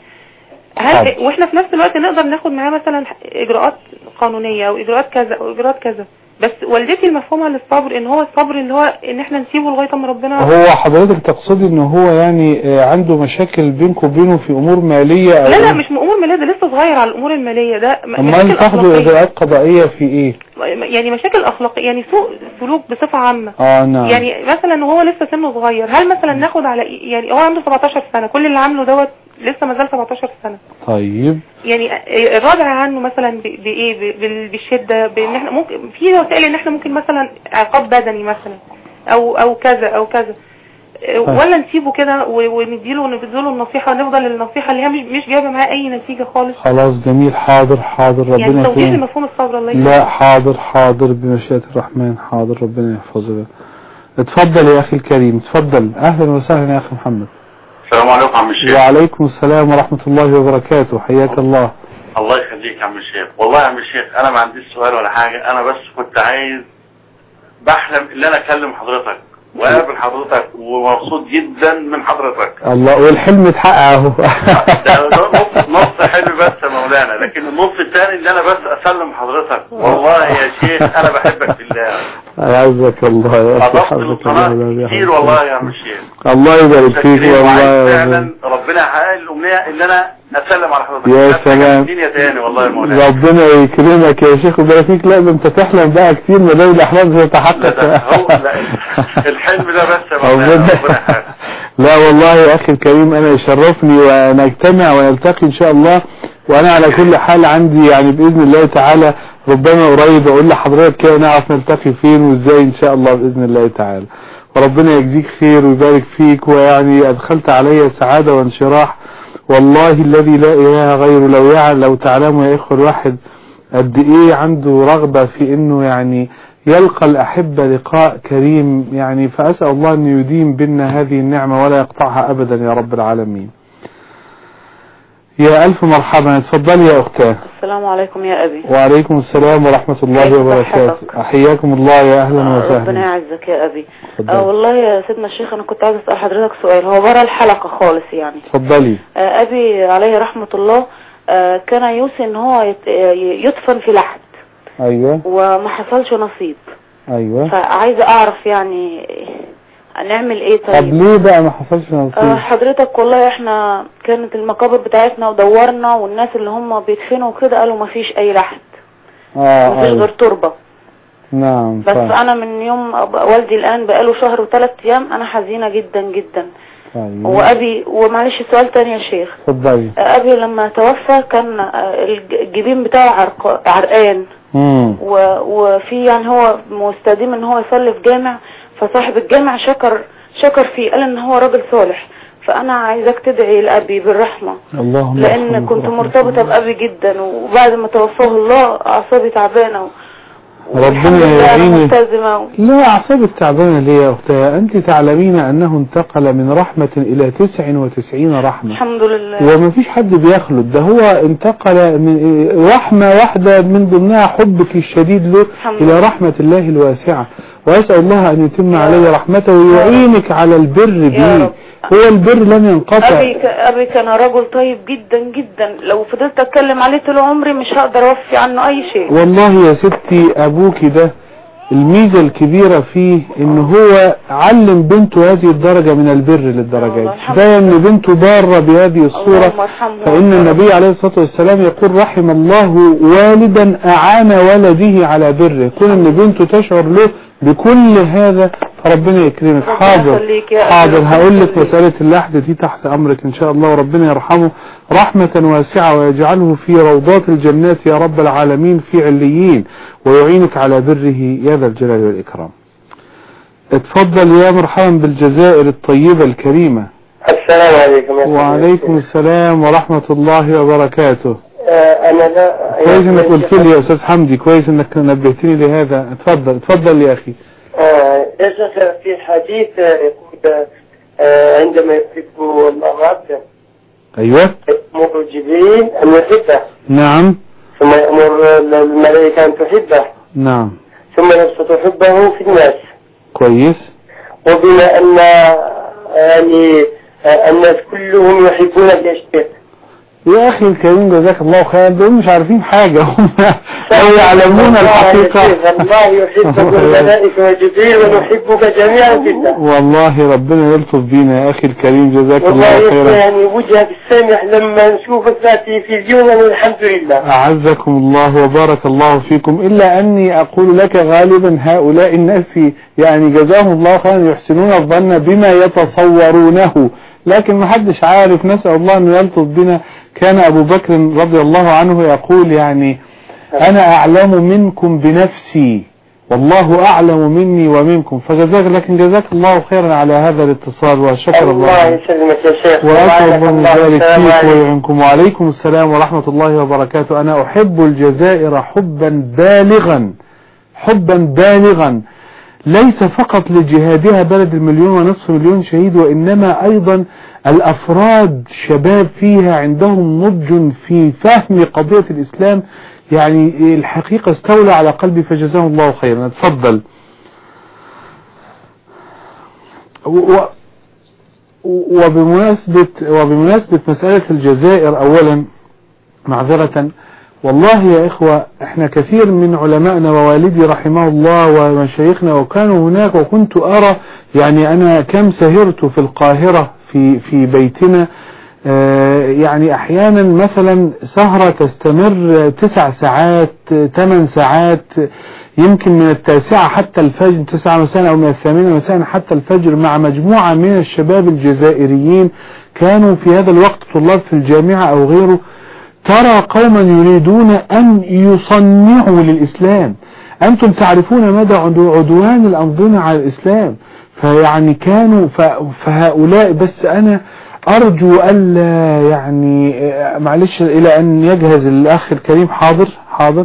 هل واحنا في نفس الوقت نقدر ناخد معاه مثلا اجراءات قانونية او اجراءات كذا او اجراءات كذا؟ بس والدتي المفهومها للصبر ان هو الصبر اللي هو ان احنا نسيبه لغايه ما ربنا. هو حضرتك تقصدي ان هو يعني عنده مشاكل بينكم وبينه في امور ماليه؟ لا لا مش امور ماليه، ده لسه صغير على الامور الماليه. ده امال تاخدوا اجراءات قضائيه في ايه؟ يعني مشاكل اخلاقيه، يعني سوء سلوك بصفه عامه. اه نعم. يعني مثلا هو لسه سنه صغير، هل مثلا ناخد على يعني هو عنده سبعتاشر سنه، كل اللي عامله دوت لسه ما زال سبعتاشر سنه. طيب. يعني الرادع عنه مثلا بايه؟ بالشده، بان احنا ممكن في وسائل ان احنا ممكن مثلا عقاب بدني مثلا او او كذا او كذا، ولا نسيبه كده ونديله ونديله النصيحه ونفضل النصيحه اللي هي مش مش جايبه معاه اي نتيجه خالص. خلاص جميل. حاضر حاضر ربنا يعني توضيح لمفهوم الصبر. الله لا حاضر حاضر بمشيئة الرحمن. حاضر ربنا يحفظك. اتفضل يا اخي الكريم اتفضل. اهلا وسهلا يا اخي محمد. السلام عليكم عم الشيخ. وعليكم السلام ورحمة الله وبركاته. حياك الله. الله يخليك يا عم الشيخ. والله يا عم الشيخ انا ما عنديش سؤال ولا حاجة، انا بس كنت عايز بحلم ان انا اكلم حضرتك وقابل حضرتك ومبسوط جدا من حضرتك. الله، والحلم اتحقق اهو. ده نص نص حلو بس يا مولانا، لكن النص الثاني اللي انا بس اسلم حضرتك. والله يا شيخ انا بحبك في الله. يعزك الله يا اخي. اضفت للقناه كتير والله يا عم الشيخ. الله يبارك فيك والله. فعلا ربنا يحقق الامنيه ان انا اسلم على حضرتك. يا سلام. الدنيا تاني والله يا مولانا. ربنا يكرمك يا شيخ ويبارك فيك. لا ده انت تحلم بقى كتير ما دام الاحلام تتحقق. الحلم ده بس يا مولانا. ربنا يحقق. لا والله يا اخي الكريم انا يشرفني ونجتمع ونلتقي ان شاء الله. وانا على كل حال عندي يعني باذن الله تعالى ربنا قريب اقول لحضرتك كده نعرف نلتقي فين وازاي ان شاء الله باذن الله تعالى. وربنا يجزيك خير ويبارك فيك، ويعني ادخلت علي سعاده وانشراح والله الذي لا اله غيره. لو يعلم لو تعلموا يا اخوه الواحد قد ايه عنده رغبه في انه يعني يلقى الأحبة لقاء كريم يعني. فأسأل الله أن يديم بنا هذه النعمة ولا يقطعها أبدا يا رب العالمين. يا ألف مرحبا. اتفضلي يا أختاه. السلام عليكم يا أبي. وعليكم السلام ورحمة الله وبركاته. أحياكم الله يا أهلا آه وسهلا. ربنا يعزك يا أبي. آه والله يا سيدنا الشيخ أنا كنت عايز أسأل حضرتك سؤال هو برا الحلقة خالص يعني. اتفضلي. آه أبي عليه رحمة الله آه كان يوصي إن هو يدفن في لحد. أيوة. وما حصلش نصيب. أيوة. فعايزة أعرف يعني هنعمل إيه طيب؟ طب ليه بقى ما حصلش نصيب؟ آه حضرتك والله إحنا كانت المقابر بتاعتنا ودورنا والناس اللي هم بيدفنوا كده قالوا ما فيش أي لحد. آه ما فيش غير تربة. نعم. بس طيب. أنا من يوم والدي الآن بقاله شهر وثلاث أيام أنا حزينة جدا جدا. طيب. وأبي ومعلش سؤال تاني يا شيخ. اتفضلي. أبي لما توفى كان الجبين بتاعه عرق... عرقان. امم وفي يعني هو مستديم ان هو يصلي في جامع، فصاحب الجامع شكر شكر فيه قال ان هو راجل صالح. فانا عايزك تدعي لأبي بالرحمة اللهم لان كنت مرتبطة بأبي جدا، وبعد ما توفاه الله اعصابي تعبانة ربنا يعينك. لا أعصابك تعبانة ليه يا أختي؟ أنت تعلمين أنه انتقل من رحمة إلى تسع وتسعين رحمة. الحمد لله. وما فيش حد بيخلد، ده هو انتقل من رحمة واحدة من ضمنها حبك الشديد له إلى رحمة الله الواسعة. وأسأل الله أن يتم علي رحمته ويعينك على البر به. هو البر لن ينقطع. أبي, أبي كان رجل طيب جدا جدا، لو فضلت أتكلم عليه طول عمري مش هقدر أوفي عنه أي شيء. والله يا ستي أبوك ده الميزة الكبيرة فيه إن هو علم بنته هذه الدرجة من البر للدرجات. كفاية إن بنته بارة بهذه الصورة. فإن النبي عليه الصلاة والسلام يقول رحم الله والدا أعان ولده على بره. كون إن بنته تشعر له بكل هذا فربنا يكرمك. حاضر حاضر هقول لك مسألة اللحد دي تحت أمرك إن شاء الله. وربنا يرحمه رحمة واسعة ويجعله في روضات الجنات يا رب العالمين في عليين، ويعينك على بره يا ذا الجلال والإكرام. اتفضل يا مرحبا بالجزائر الطيبة الكريمة. السلام عليكم. وعليكم السلام ورحمة الله وبركاته. آه أنا لا كويس انك قلت لي يا أستاذ حمدي، كويس انك نبهتني لهذا. اتفضل اتفضل يا أخي. آه يا شيخ في حديث يقول آه عندما يحب الله عبدا أيوة يأمر جبريل أن يحبه. نعم. ثم يأمر الملائكة أن تحبه. نعم. ثم يبسط حبه في الناس. كويس. وبما أن يعني الناس كلهم يحبون الشيخ. يا أخي الكريم جزاك الله خير، دول مش عارفين حاجة هم لو يعلمون الحقيقة. الله يحبك والملائكة وجبريل ونحبك جميعا جدا. والله ربنا يلطف بينا يا أخي الكريم جزاك الله خيرا. يعني وجهك السامح لما نشوفك في التلفزيون الحمد لله. أعزكم الله وبارك الله فيكم. إلا أني أقول لك غالبا هؤلاء الناس يعني جزاهم الله خيرا يحسنون الظن بما يتصورونه، لكن ما حدش عارف. نسأل الله أن يلطف بنا. كان أبو بكر رضي الله عنه يقول يعني أنا أعلم منكم بنفسي والله أعلم مني ومنكم. فجزاك لكن جزاك الله خيرا على هذا الاتصال وشكر الله. الله يسلمك يا شيخ. وأسأل الله ذلك فيك ويعنكم. وعليكم السلام ورحمة الله وبركاته. أنا أحب الجزائر حبا بالغا حبا بالغا ليس فقط لجهادها بلد المليون ونصف مليون شهيد، وإنما أيضا الأفراد شباب فيها عندهم نضج في فهم قضية الإسلام. يعني الحقيقة استولى على قلبي فجزاهم الله خيرا. اتفضل. وبمناسبة وبمناسبة مسألة الجزائر أولا معذرة، والله يا إخوة احنا كثير من علمائنا ووالدي رحمه الله ومشايخنا وكانوا هناك، وكنت أرى يعني أنا كم سهرت في القاهرة في في بيتنا، اه يعني أحيانا مثلا سهرة تستمر تسع ساعات ثمان ساعات، يمكن من التاسعة حتى الفجر، تسعة مساء أو من الثامنة مساء حتى الفجر، مع مجموعة من الشباب الجزائريين كانوا في هذا الوقت طلاب في الجامعة أو غيره. ترى قوما يريدون أن يصنعوا للإسلام. أنتم تعرفون مدى عدوان الأنظمة على الإسلام، فيعني كانوا فهؤلاء، بس أنا أرجو ألا يعني معلش إلى أن يجهز الأخ الكريم. حاضر حاضر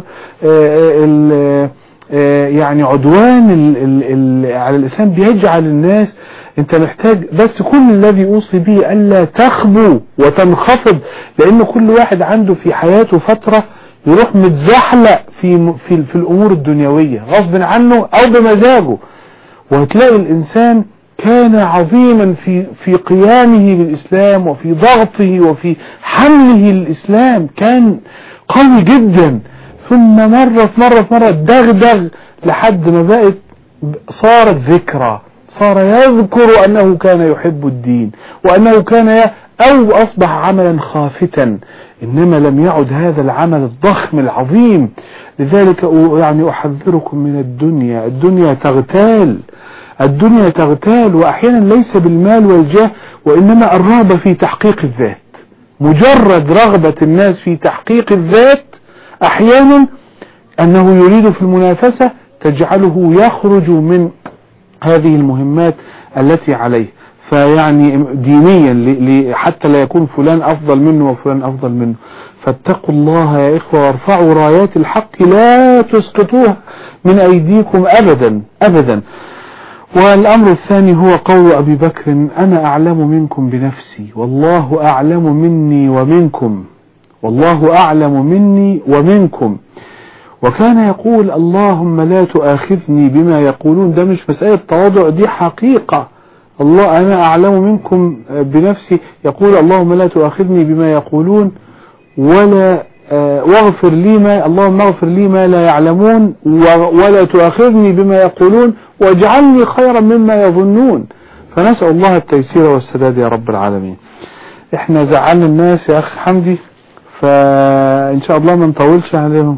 يعني عدوان ال ال ال على الإسلام بيجعل الناس، انت محتاج بس كل الذي اوصي به الا تخبو وتنخفض، لان كل واحد عنده في حياته فترة يروح متزحلق في, في, في الامور الدنيوية غصب عنه او بمزاجه، وهتلاقي الانسان كان عظيما في, في قيامه بالاسلام وفي ضغطه وفي حمله الاسلام، كان قوي جدا، ثم مرة في مرة في مرة دغدغ لحد ما بقت صارت ذكرى، صار يذكر أنه كان يحب الدين وأنه كان ي... أو أصبح عملا خافتا، إنما لم يعد هذا العمل الضخم العظيم. لذلك يعني أحذركم من الدنيا، الدنيا تغتال، الدنيا تغتال، وأحيانا ليس بالمال والجاه، وإنما الرغبة في تحقيق الذات. مجرد رغبة الناس في تحقيق الذات أحيانا أنه يريد في المنافسة تجعله يخرج من هذه المهمات التي عليه، فيعني دينيا حتى لا يكون فلان أفضل منه وفلان أفضل منه. فاتقوا الله يا إخوة وارفعوا رايات الحق، لا تسقطوها من أيديكم أبدا أبدا. والأمر الثاني هو قول أبي بكر: أنا أعلم منكم بنفسي والله أعلم مني ومنكم، والله أعلم مني ومنكم. وكان يقول: اللهم لا تؤاخذني بما يقولون. ده مش مسألة تواضع، دي حقيقة. الله أنا أعلم منكم بنفسي، يقول: اللهم لا تؤاخذني بما يقولون ولا واغفر لي ما اللهم اغفر لي ما لا يعلمون ولا تؤاخذني بما يقولون واجعلني خيرا مما يظنون. فنسأل الله التيسير والسداد يا رب العالمين. احنا زعلنا الناس يا أخ حمدي، فإن شاء الله ما نطولش عليهم.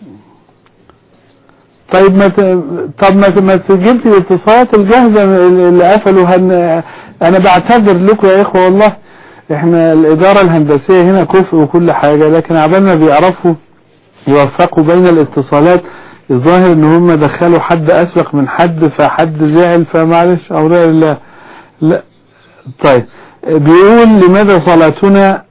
طيب ما ت... طب ما ما تجيب لي الاتصالات الجاهزة اللي قفلوا. هن... انا بعتذر لكم يا اخوة، والله احنا الادارة الهندسية هنا كفء وكل حاجة، لكن عبالنا بيعرفوا يوفقوا بين الاتصالات. الظاهر ان هم دخلوا حد اسبق من حد فحد زعل، فمعلش اوراق الله. لا طيب، بيقول: لماذا صلاتنا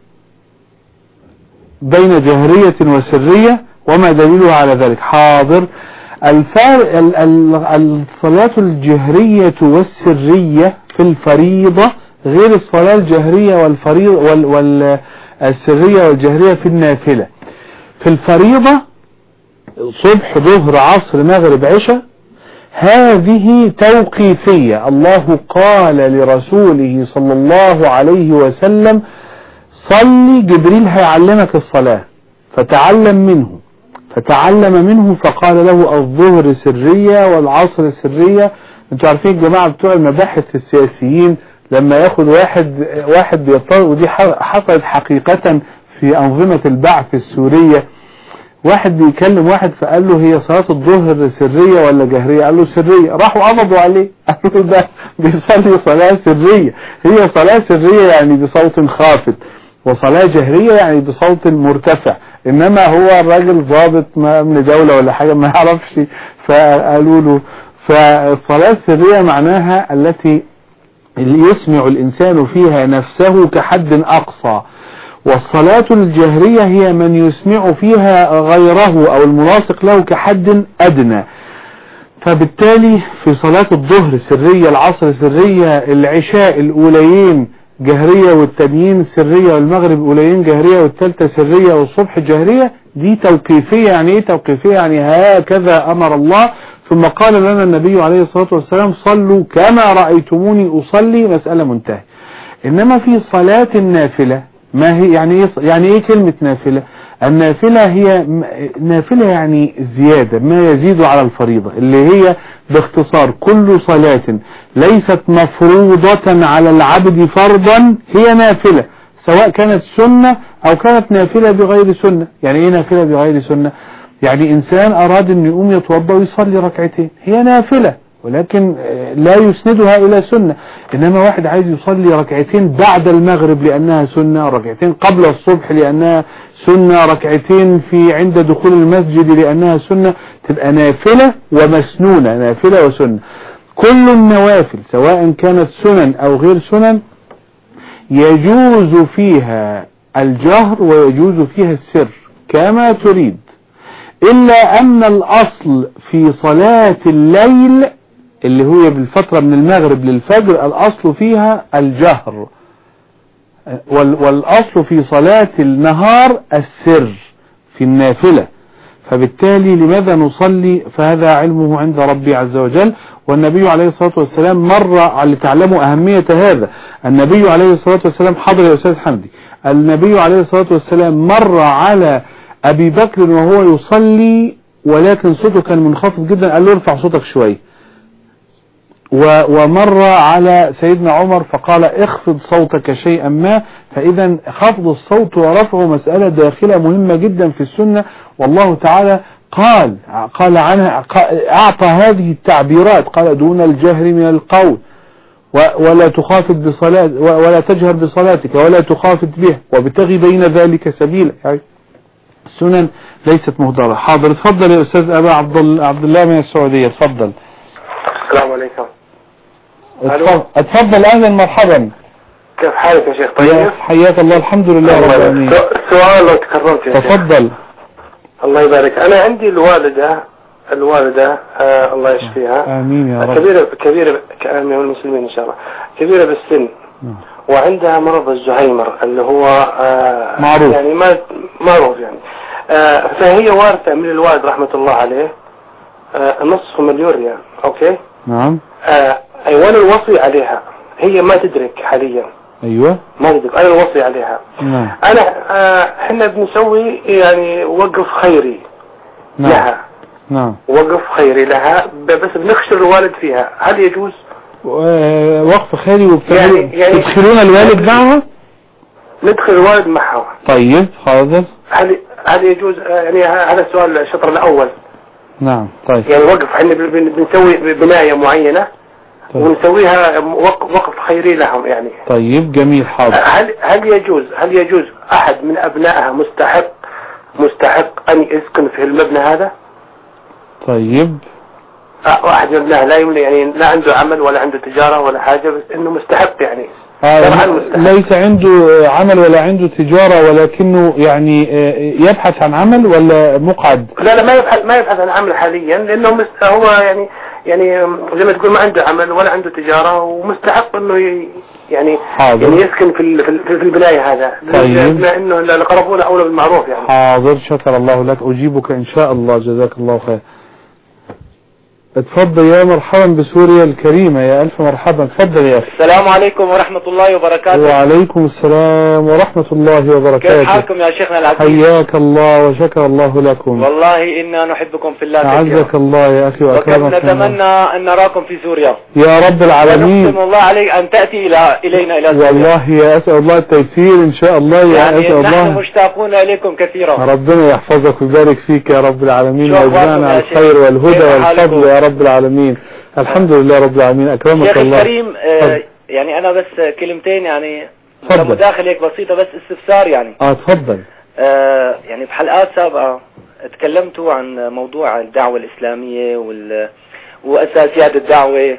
بين جهرية وسرية وما دليلها على ذلك؟ حاضر. الفارق الصلاة الجهرية والسرية في الفريضة غير الصلاة الجهرية والفريضة والسرية والجهرية في النافلة. في الفريضة صبح ظهر عصر مغرب عشاء، هذه توقيفية. الله قال لرسوله صلى الله عليه وسلم: صلي، جبريل هيعلمك الصلاة، فتعلم منه فتعلم منه فقال له: الظهر سرية والعصر سرية. انتوا عارفين الجماعة بتوع المباحث السياسيين لما ياخد واحد واحد بيطلع، ودي حصلت حقيقة في أنظمة البعث السورية، واحد بيكلم واحد فقال له: هي صلاة الظهر سرية ولا جهرية؟ قال له: سرية. راحوا قبضوا عليه، قالوا: ده بيصلي صلاة سرية. هي صلاة سرية يعني بصوت خافت، وصلاة جهرية يعني بصوت مرتفع، انما هو الراجل ضابط من دولة ولا حاجة ما يعرفش، فقالوا له. فالصلاة السرية معناها التي يسمع الإنسان فيها نفسه كحد أقصى، والصلاة الجهرية هي من يسمع فيها غيره أو الملاصق له كحد أدنى. فبالتالي في صلاة الظهر سرية، العصر سرية، العشاء الأوليين جهرية والتانيين سرية، والمغرب أوليين جهرية والثالثة سرية، والصبح جهرية. دي توقيفية. يعني ايه توقيفية؟ يعني هكذا أمر الله، ثم قال لنا النبي عليه الصلاة والسلام صلوا كما رأيتموني أصلي، مسألة منتهية. إنما في صلاة النافلة ما هي يعني إيه؟ يعني إيه كلمة نافلة؟ النافلة هي نافلة يعني زيادة ما يزيد على الفريضة، اللي هي باختصار كل صلاة ليست مفروضة على العبد فرضا هي نافلة، سواء كانت سنة أو كانت نافلة بغير سنة. يعني إيه نافلة بغير سنة؟ يعني إنسان أراد أن يقوم يتوضأ ويصلي ركعتين، هي نافلة ولكن لا يسندها إلى سنة. إنما واحد عايز يصلي ركعتين بعد المغرب لأنها سنة، ركعتين قبل الصبح لأنها سنة، ركعتين في عند دخول المسجد لأنها سنة، تبقى نافلة ومسنونة، نافلة وسنة. كل النوافل سواء كانت سنن أو غير سنن يجوز فيها الجهر ويجوز فيها السر كما تريد، إلا أن الأصل في صلاة الليل اللي هو بالفترة من المغرب للفجر الأصل فيها الجهر، والأصل في صلاة النهار السر في النافلة. فبالتالي لماذا نصلي؟ فهذا علمه عند ربي عز وجل. والنبي عليه الصلاة والسلام مر، لتعلموا أهمية هذا، النبي عليه الصلاة والسلام حضر يا أستاذ حمدي، النبي عليه الصلاة والسلام مر على أبي بكر وهو يصلي ولكن صوته كان منخفض جدا، قال له ارفع صوتك شوي. ومر على سيدنا عمر فقال اخفض صوتك شيئا ما. فإذا خفض الصوت ورفعه مسألة داخلة مهمة جدا في السنة، والله تعالى قال قال عنها، أعطى هذه التعبيرات، قال دون الجهر من القول، ولا تخافت بصلاة ولا تجهر بصلاتك ولا تخافت به وابتغي بين ذلك سبيلا. يعني السنن ليست مهدرة. حاضر، اتفضل يا أستاذ أبا عبد عبد الله من السعودية، اتفضل. السلام عليكم. اتفضل, اتفضل أهلا مرحبا. كيف حالك يا شيخ؟ طيب، حياك الله. الحمد لله رب العالمين. سؤال لو تكرمت يا شيخ. تفضل. الله يبارك. أنا عندي الوالدة الوالدة آه الله يشفيها، آمين يا رب. كبيرة كبيرة كأمي والمسلمين إن شاء الله، كبيرة بالسن وعندها مرض الزهايمر اللي هو آه معروف، يعني ما معروف يعني آه فهي وارثة من الوالد رحمة الله عليه آه نصف مليون ريال. أوكي. نعم. آه أيوة، أنا الوصي عليها، هي ما تدرك حاليا. أيوة ما تدرك، أنا الوصي عليها. نعم. أنا آه إحنا بنسوي يعني وقف خيري نعم. لها. نعم. وقف خيري لها بس بنخشى الوالد فيها، هل يجوز؟ وقف خيري وبتدخلون يعني يعني الوالد معها؟ ندخل الوالد معها. طيب حاضر. هل هل يجوز؟ يعني هذا السؤال الشطر الأول. نعم. طيب. يعني وقف، احنا بنسوي بناية معينة طيب. ونسويها وقف خيري لهم يعني. طيب جميل. حاضر. هل هل يجوز هل يجوز أحد من أبنائها مستحق مستحق أن يسكن في المبنى هذا؟ طيب. واحد من أبنائها لا يملك، يعني لا عنده عمل ولا عنده تجارة ولا حاجة، بس إنه مستحق يعني. آه ليس عنده عمل ولا عنده تجارة ولكنه يعني يبحث عن عمل ولا مقعد؟ لا لا ما يبحث ما يبحث عن عمل حاليا، لأنه هو يعني يعني زي ما تقول ما عنده عمل ولا عنده تجارة ومستحق إنه يعني حاضر. يعني يسكن في في البناية هذا. طيب. إنه القربون أولى بالمعروف يعني. حاضر، شكر الله لك، أجيبك إن شاء الله، جزاك الله خير. اتفضل يا مرحبا بسوريا الكريمة، يا ألف مرحبا، اتفضل يا أخي. السلام عليكم ورحمة الله وبركاته. وعليكم السلام ورحمة الله وبركاته. كيف حالكم يا شيخنا العزيز؟ حياك الله وشكر الله لكم. والله إنا نحبكم في الله. أعزك الله يا أخي وأكرمك. وكم نتمنى أن نراكم في سوريا يا رب العالمين. ونقسم الله عليك أن تأتي إلى إلينا إلى سوريا. والله يا أسأل الله التيسير إن شاء الله يا يعني أسأل الله. نحن مشتاقون إليكم كثيرا. ربنا يحفظك ويبارك فيك يا رب العالمين، ويجعلنا على الخير والهدى والفضل يا رب العالمين. الحمد لله رب العالمين، أكرمك شيخ الله. الكريم آه يعني أنا بس كلمتين يعني تفضل. مداخل هيك بسيطة، بس استفسار يعني. اه تفضل. آه يعني في حلقات سابقة تكلمتوا عن موضوع الدعوة الإسلامية وال وأساسيات الدعوة،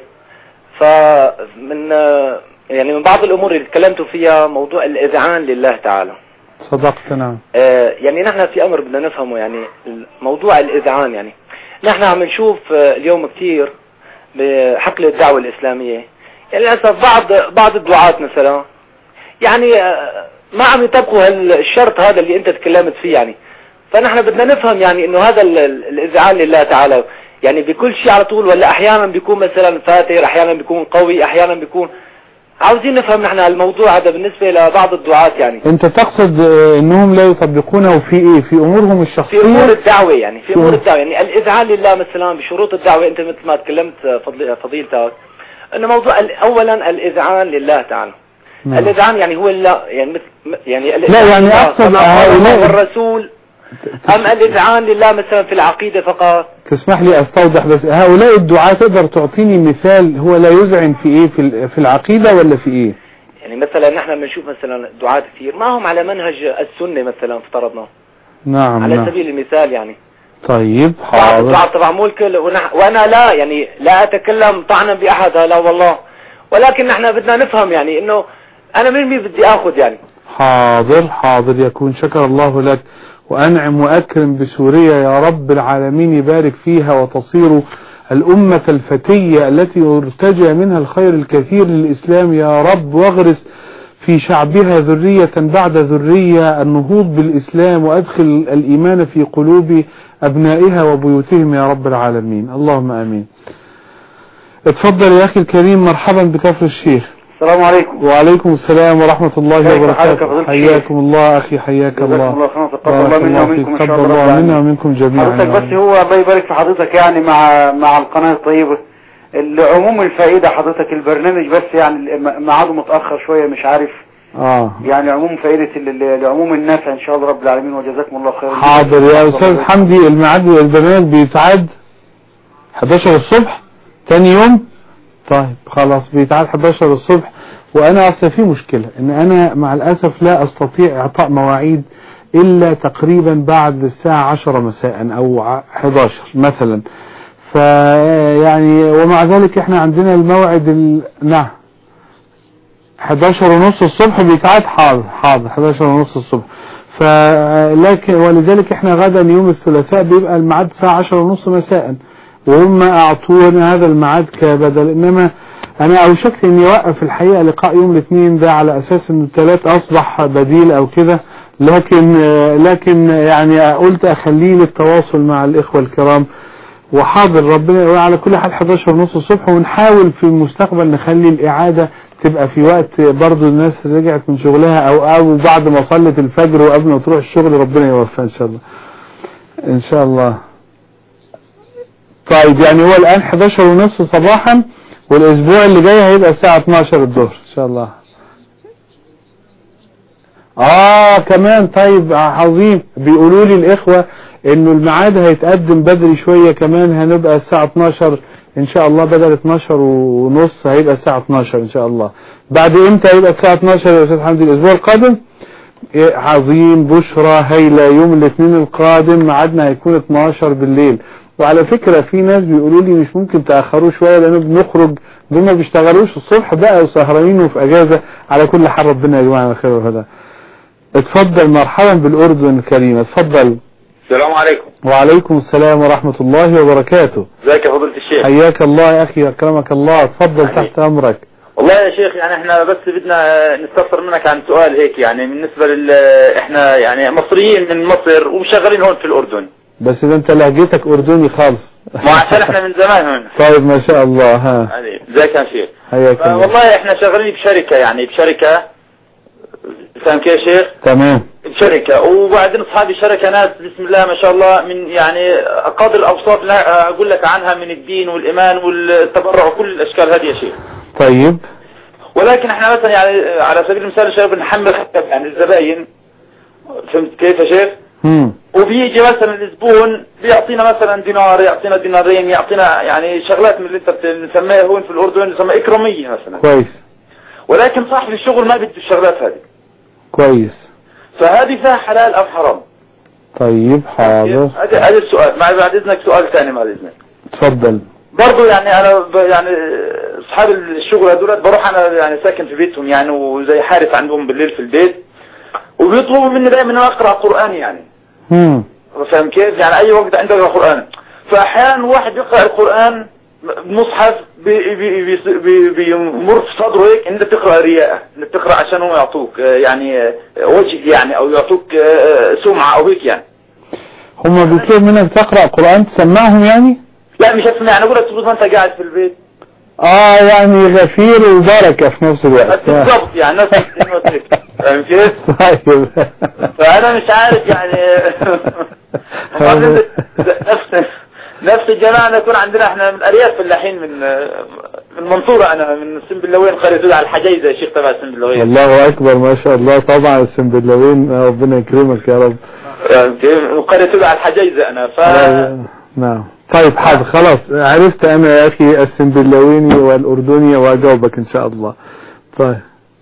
فمن آه يعني من بعض الأمور اللي تكلمتوا فيها موضوع الإذعان لله تعالى. صدقت. نعم. آه يعني نحن في أمر بدنا نفهمه، يعني موضوع الإذعان، يعني نحن عم نشوف اليوم كثير بحقل الدعوة الإسلامية يعني للأسف بعض بعض الدعاة مثلا يعني ما عم يطبقوا الشرط هذا اللي أنت تكلمت فيه يعني. فنحن بدنا نفهم يعني إنه هذا الإذعان لله تعالى يعني بكل شيء على طول، ولا احيانا بيكون مثلا فاتر، احيانا بيكون قوي، احيانا بيكون. عاوزين نفهم نحن الموضوع هذا بالنسبة لبعض الدعاة يعني. انت تقصد انهم لا يطبقونه في ايه؟ في امورهم الشخصية، في امور الدعوة يعني، في امور الدعوة يعني الاذعان لله مثلا بشروط الدعوة. انت مثل ما تكلمت فضيلتك انه موضوع اولا الاذعان لله تعالى. نعم. الاذعان يعني هو لا يعني مثل يعني لا يعني اقصد هؤلاء الرسول ام الاذعان لله مثلا في العقيدة فقط؟ تسمح لي استوضح بس، هؤلاء الدعاة تقدر تعطيني مثال هو لا يذعن في ايه؟ في في العقيدة ولا في ايه؟ يعني مثلا نحن بنشوف مثلا دعاة كثير ما هم على منهج السنة مثلا افترضنا. نعم على نعم. سبيل المثال يعني. طيب حاضر. طبعا ملك وانا لا يعني لا اتكلم طعنا باحد، لا والله، ولكن نحن بدنا نفهم يعني انه انا من مين بدي اخذ يعني. حاضر حاضر يكون، شكر الله لك وأنعم وأكرم بسوريا يا رب العالمين، يبارك فيها وتصير الأمة الفتية التي يرتجى منها الخير الكثير للإسلام يا رب، واغرس في شعبها ذرية بعد ذرية النهوض بالإسلام، وأدخل الإيمان في قلوب أبنائها وبيوتهم يا رب العالمين، اللهم آمين. اتفضل يا أخي الكريم، مرحبا بكفر الشيخ. السلام عليكم. وعليكم السلام ورحمة الله وبركاته. حياكم الله أخي، حياك الله. تقبل الله منا ومنكم إن شاء الله. تقبل الله منا ومنكم جميعا. حضرتك بس هو الله يبارك في حضرتك يعني مع مع القناة الطيبة لعموم الفائدة. حضرتك البرنامج بس يعني ميعاده متأخر شوية مش عارف. اه يعني عموم فائدة لعموم النافع إن شاء الله رب العالمين، وجزاكم الله خير. حاضر يا أستاذ حمدي، الميعاد البرنامج بيتعاد احد عشر الصبح تاني يوم. طيب خلاص بيتعاد احد عشر الصبح، وانا اصلا في مشكلة ان انا مع الاسف لا استطيع اعطاء مواعيد الا تقريبا بعد الساعة عشرة مساء او احد عشر مثلا، فيعني ومع ذلك احنا عندنا الموعد ال... نعم احد عشر ونص الصبح بيتعاد. حاضر حاضر احد عشر ونص الصبح، فلكن ولذلك احنا غدا يوم الثلاثاء بيبقى الميعاد الساعة عشرة ونص مساء، وهم اعطونا هذا الميعاد كبدل. انما انا اوشكت اني اوقف الحقيقة لقاء يوم الاثنين ده على اساس ان الثلاث اصبح بديل او كده، لكن لكن يعني قلت اخليه للتواصل مع الاخوة الكرام. وحاضر ربنا وعلى كل حال احد عشر ونص الصبح، ونحاول في المستقبل نخلي الاعادة تبقى في وقت برضو الناس رجعت من شغلها او او بعد ما صلت الفجر وقبل ما تروح الشغل، ربنا يوفقها ان شاء الله ان شاء الله. طيب يعني هو الان احد عشر ونص صباحا، والاسبوع اللي جاي هيبقى الساعة اتناشر الظهر ان شاء الله. اه كمان طيب عظيم، بيقولوا لي الاخوة انه الميعاد هيتقدم بدري شوية كمان، هنبقى الساعة اتناشر ان شاء الله، بدل اتناشر ونص هيبقى الساعة اتناشر ان شاء الله. بعد امتى هيبقى الساعة اتناشر يا استاذ حمدي؟ الاسبوع القادم. إيه عظيم، بشرى هايلة، يوم الاثنين القادم ميعادنا هيكون اتناشر بالليل. وعلى فكرة في ناس بيقولوا لي مش ممكن تأخروه شوية لأنه بنخرج، دول ما بيشتغلوش الصبح بقى وسهرانين وفي أجازة. على كل حال ربنا يجمعنا خير وهذا. اتفضل، مرحبا بالأردن الكريمة، اتفضل. السلام عليكم. وعليكم السلام ورحمة الله وبركاته. ازيك يا فضيلة الشيخ؟ حياك الله يا أخي، أكرمك الله، اتفضل يعني. تحت أمرك. والله يا شيخ يعني احنا بس بدنا نستفسر منك عن سؤال هيك، يعني بالنسبة لل احنا يعني مصريين من مصر ومشغلين هون في الأردن. بس إذا أنت لهجتك أردني خالص. ما عشان احنا من زمان هون. طيب ما شاء الله. ها ازيك يا شيخ؟ حياك الله. والله احنا شغالين بشركة، يعني بشركة، فاهم كيف يا شيخ؟ تمام. بشركة، وبعدين اصحاب الشركة ناس بسم الله ما شاء الله من يعني قدر الاوصاف لا اقول لك عنها من الدين والايمان والتبرع وكل الاشكال هذه يا شيخ. طيب. ولكن احنا مثلا يعني على سبيل المثال الشباب بنحمل يعني الزباين، فهمت كيف يا شيخ؟ امم وبيجي مثلا الزبون بيعطينا مثلا دينار، يعطينا دينارين، يعطينا يعني شغلات من اللي انت بنسميها هون في الاردن بنسميها اكراميه مثلا. كويس. ولكن صاحب الشغل ما بده الشغلات هذه. كويس. فهذه فيها حلال او حرام؟ طيب حاضر. هذا السؤال. مع بعد اذنك سؤال ثاني بعد اذنك. تفضل. برضو يعني انا يعني اصحاب الشغل هذول بروح انا يعني ساكن في بيتهم يعني، وزي حارس عندهم بالليل في البيت، وبيطلبوا مني دائما ان اقرا قران يعني. امم فاهم كيف؟ يعني اي وقت عندي اقرا قران. فاحيانا واحد يقرا القران بمصحف بيمر في صدره هيك انت بتقرا رياء، انت بتقرا عشان هم يعطوك يعني وجه يعني، او يعطوك سمعه او هيك يعني. هم بيطلبوا منك تقرا قران تسمعهم يعني؟ لا مش هتسمع، انا اقول لك تظبط وانت قاعد في البيت. اه يعني غفير وبركة في نفس الوقت. بالضبط يعني نفس الوقت. فاهم كيف؟ طيب. فانا مش عارف يعني نفس نفس الجماعة يكون عندنا احنا من ارياف فلاحين من من منصورة، انا من سنبلاوين قرية تودع على الحجيزة يا شيخ تبع سنبلاوين. الله اكبر ما شاء الله. طبعا السنبلاوين ربنا يكرمك يا رب. قرية تودع على الحجيزة انا ف نعم. طيب حاضر خلاص عرفت انا يا اخي السنبلاويني والاردني واجاوبك ان شاء الله. طيب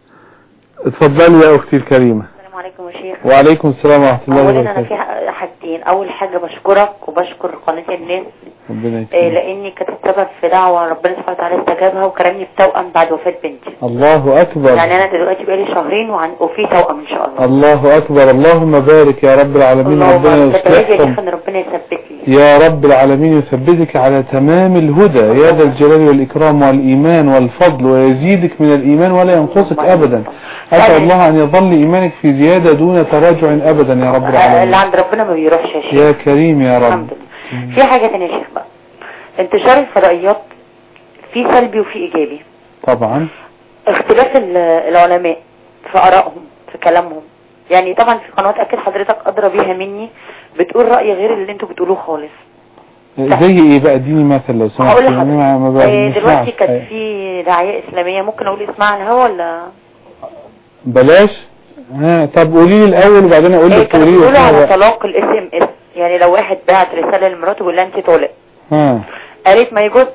اتفضلي يا اختي الكريمة. السلام عليكم يا شيخ. وعليكم السلام ورحمة الله وبركاته. اولا انا في حاجتين، اول حاجة بشكرك وبشكر قناة الناس ربنا يكرمك إيه لاني كانت السبب في دعوة ربنا سبحانه وتعالى استجابها وكرمني بتوأم بعد وفاة بنتي. الله اكبر. يعني انا دلوقتي بقالي شهرين وعن وفي توأم ان شاء الله. الله اكبر. اللهم بارك يا رب العالمين. ربنا يصلحكم. ربنا يثبتني يا رب العالمين، يثبتك على تمام الهدى يا ذا الجلال والإكرام والإيمان والفضل، ويزيدك من الإيمان ولا ينقصك أبدا. أسأل الله أن يظل إيمانك في زيادة دون تراجع أبدا يا رب العالمين. اللي عند ربنا ما بيروحش يا شيخ. يا كريم يا رب. الحمد لله. في حاجة تانية يا شيخ بقى، انتشار الفضائيات في سلبي وفي إيجابي طبعا. اختلاف العلماء في آرائهم في كلامهم، يعني طبعا في قنوات أكيد حضرتك أدرى بيها مني بتقول رأي غير اللي انتوا بتقولوه خالص. زي ايه بقى؟ اديني مثل لو سمحت. هقول لحضرتك ايه دلوقتي كانت في داعية إسلامية، ممكن اقول اسمها على الهوا ولا بلاش؟ ها طب قولي لي الاول وبعدين اقول لك. قولي لي بيقولوا على طلاق الاس ام اس، يعني لو واحد بعت رسالة لمراته بيقول لها انت طالق، ها قالت ما يجوز.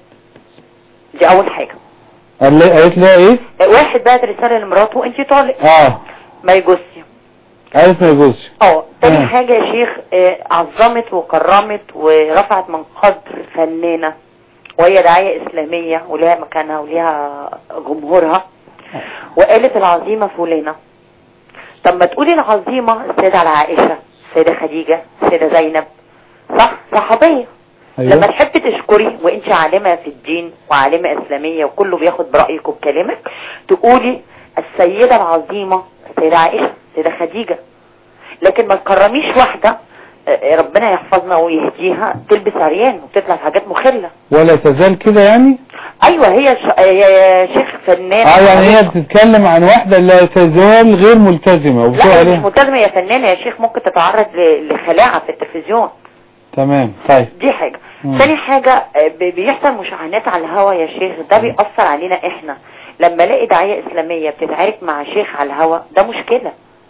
دي اول حاجة. قالت لها ايه؟ واحد بعت رسالة لمراته انت طالق اه ما يجوز. قالت ما يجوزش. اه تاني حاجة يا شيخ اه عظمت وكرمت ورفعت من قدر فنانة وهي داعية اسلامية وليها مكانها وليها جمهورها، وقالت العظيمة فلانة. طب ما تقولي العظيمة السيدة عائشة، السيدة خديجة، السيدة زينب، صح؟ صحابية. أيوة. لما تحب تشكري وانت عالمة في الدين وعالمة اسلامية وكله بياخد برأيك وبكلامك، تقولي السيدة العظيمة السيدة عائشة، السيدة خديجة. لكن ما تكرميش واحدة ربنا يحفظنا ويهديها تلبس عريان وتطلع في حاجات مخلة. ولا تزال كده يعني؟ ايوه هي ش... يا شيخ فنان. اه يعني هي بتتكلم عن واحدة لا تزال غير ملتزمة. لا مش ملتزمة يا فنانة يا شيخ، ممكن تتعرض ل... لخلاعة في التلفزيون. تمام طيب. دي حاجة. ثاني حاجة بيحصل مشاهدات على الهوا يا شيخ، ده بيأثر علينا احنا. لما الاقي داعية اسلامية بتتعارك مع شيخ على الهوا ده مشكلة.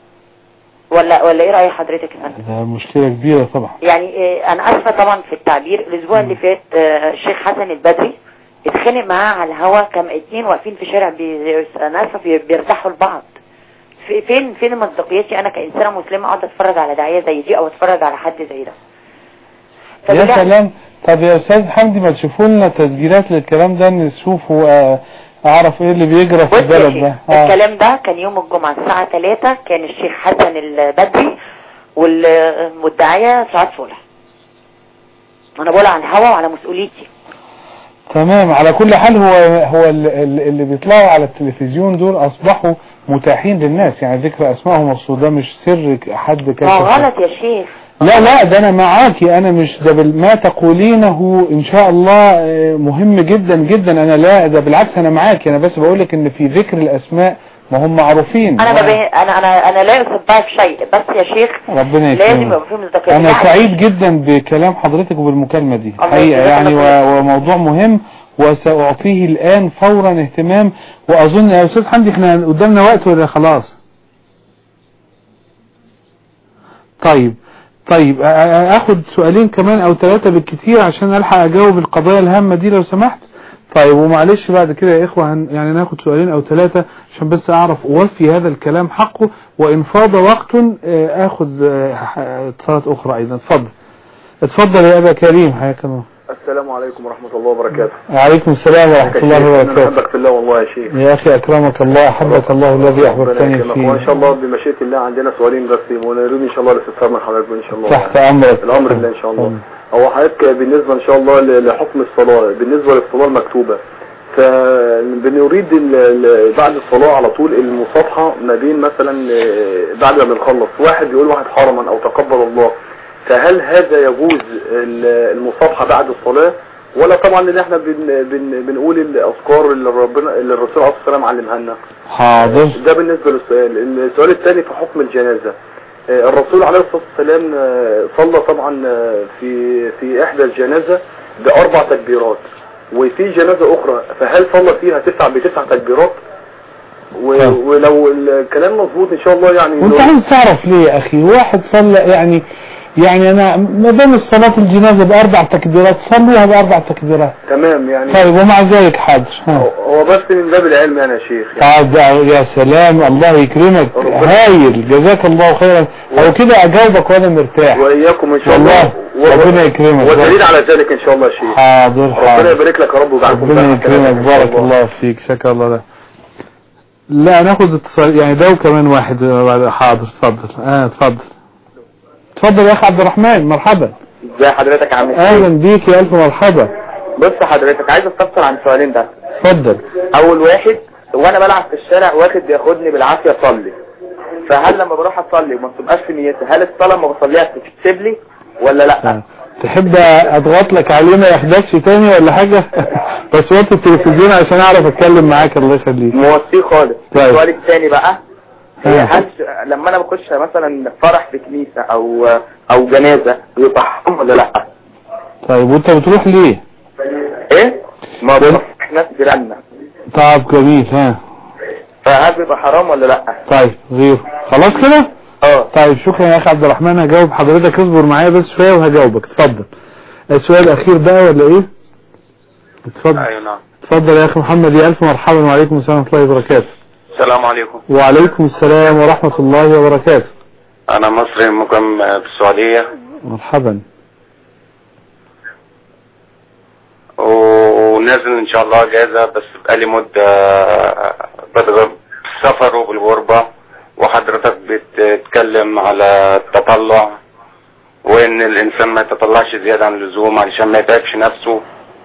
ولا ولا ايه رأي حضرتك يا فندم؟ ده مشكلة كبيرة طبعا. يعني إيه انا اسفة طبعا في التعبير. الاسبوع اللي فات الشيخ حسن البدري اتخانق معاه على الهوا، كان اتنين واقفين في شارع بي... انا اسفة بيرتاحوا لبعض. في فين فين مصداقيتي انا كإنسانة مسلمة اقعد اتفرج على داعية زي دي او اتفرج على حد زي ده؟ يا سلام. طب يا استاذ حمدي ما تشوفوا لنا تسجيلات للكلام ده نشوفه اعرف ايه اللي بيجرى في البلد ده. آه. الكلام ده كان يوم الجمعة الساعة ثلاثة، كان الشيخ حسن البدري والداعية سعاد صالح. انا بقول عن الهوا وعلى مسؤوليتي. تمام. على كل حال هو هو اللي بيطلعوا على التلفزيون دول اصبحوا متاحين للناس، يعني ذكر اسمائهم اصل ده مش سر حد كده. ما غلط يا شيخ. لا لا ده انا معاكي، انا مش ده ما تقولينه ان شاء الله مهم جدا جدا. انا لا ده بالعكس انا معاكي، انا بس بقولك ان في ذكر الاسماء ما هم معروفين. انا ببه... انا انا انا لا اصدقها في شيء، بس يا شيخ ربنا يكرمك. لازم يبقى في مصداقيه. انا سعيد جدا بكلام حضرتك وبالمكالمة دي حقيقة يعني، وموضوع مهم وسأعطيه الان فورا اهتمام. واظن يا استاذ حمدي احنا قدامنا وقت ولا خلاص؟ طيب طيب اخد سؤالين كمان او ثلاثة بالكتير عشان الحق اجاوب القضايا الهامة دي لو سمحت. طيب ومعلش بعد كده يا اخوة يعني ناخد سؤالين او ثلاثة عشان بس اعرف اوفي هذا الكلام حقه، وان فاض وقت اخد اتصالات اخرى ايضا. اتفضل اتفضل يا ابا كريم حياك الله. السلام عليكم ورحمة الله وبركاته. وعليكم السلام ورحمة الله وبركاته. أنا أحبك في الله والله يا شيخ. يا أخي أكرمك الله، أحبك الله الذي أحببتني فيه. وإن شاء الله بمشيئة الله عندنا سؤالين بس ونريد إن شاء الله الاستفسار من حضرتك إن شاء الله. تحت أمرك. الأمر الله إن شاء الله. هو حضرتك بالنسبة إن شاء الله لحكم الصلاة، بالنسبة للصلاة المكتوبة، فبنريد بعد الصلاة على طول المصافحة ما بين مثلا بعد ما بنخلص واحد يقول واحد حرما أو تقبل الله، فهل هذا يجوز المصافحة بعد الصلاة، ولا طبعا اللي احنا بن بن بنقول الاذكار اللي ربنا اللي الرسول عليه الصلاه والسلام علمها لنا؟ حاضر. ده بالنسبه للسؤال. السؤال الثاني في حكم الجنازه. الرسول عليه الصلاه والسلام صلى طبعا في في احدى الجنازه باربع تكبيرات، وفي جنازه اخرى فهل صلى فيها تسع بتسع تكبيرات؟ ولو الكلام مظبوط ان شاء الله يعني. وانت عايز تعرف ليه يا اخي؟ واحد صلى يعني يعني انا ما دام الصلاة الجنازة باربع تكبيرات صليها باربع تكبيرات. تمام يعني. طيب ومع ذلك حاضر. هو بس من باب العلم يعني يا شيخ. يعني. يا سلام، الله يكرمك، هايل، جزاك الله خيرا. او كده اجاوبك وانا مرتاح. واياكم ان شاء الله. ربنا يكرمك. ودليل على ذلك ان شاء الله يا شيخ. حاضر حاضر. ربنا يبارك لك يا رب ويجعلكم. ربنا يكرمك، بارك الله فيك، شكر الله لك. لا ناخذ اتصال يعني ده وكمان واحد بعد. حاضر اتفضل. اه اتفضل اتفضل يا اخي عبد الرحمن، مرحبا. ازي حضرتك يا عم؟ اهلا بيك يا الف مرحبا. بص حضرتك، عايز استفسر عن سؤالين ده. اتفضل. اول واحد، وانا بلعب في الشارع واخد بياخدني بالعافيه اصلي، فهل لما بروح اصلي وما بتبقاش في نيتي هل الصلاه ما بصليها بتكتب لي ولا لا؟ آه. تحب اضغط لك عليه ما ياخدكش تاني ولا حاجه؟ بس وقت التلفزيون عشان اعرف اتكلم معاك. الله يخليك. موصيه خالص. طيب. السؤال الثاني بقى، هل لما انا بخش مثلا فرح في كنيسة او او جنازة بيبقى حرام ولا لا؟ طيب وانت بتروح ليه؟ ايه؟ ما بروح ناس جيراننا. طيب جميل. ها فهل بيبقى حرام ولا لا؟ طيب غير خلاص كده. اه طيب شكرا يا اخي عبد الرحمن، هجاوب حضرتك، اصبر معايا بس شويه وهجاوبك. اتفضل. السؤال الاخير بقى ولا ايه؟ اتفضل. ايوه نعم. اتفضل يا اخي محمد. يا الف مرحبا وعليكم السلام ورحمه الله وبركاته. السلام عليكم. وعليكم السلام ورحمة الله وبركاته. أنا مصري مقيم في السعودية. مرحبا. ونازل إن شاء الله أجازة، بس بقالي مدة بدغب بالسفر وبالغربة، وحضرتك بتتكلم على التطلع وإن الإنسان ما يتطلعش زيادة عن اللزوم علشان ما يتعبش نفسه.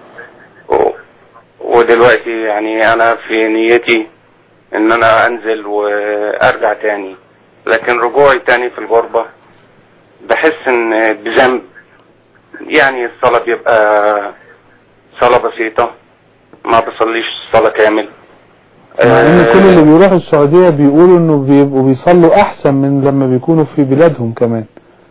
ودلوقتي يعني أنا في نيتي ان انا انزل وارجع تاني، لكن رجوعي تاني في الغربة بحس ان بذنب. يعني الصلاة بيبقى صلاة بسيطة، ما بصليش صلاة كامل. مع ان كل اللي بيروحوا السعودية بيقولوا انه بيبقوا بيصلوا احسن من لما بيكونوا في بلادهم كمان.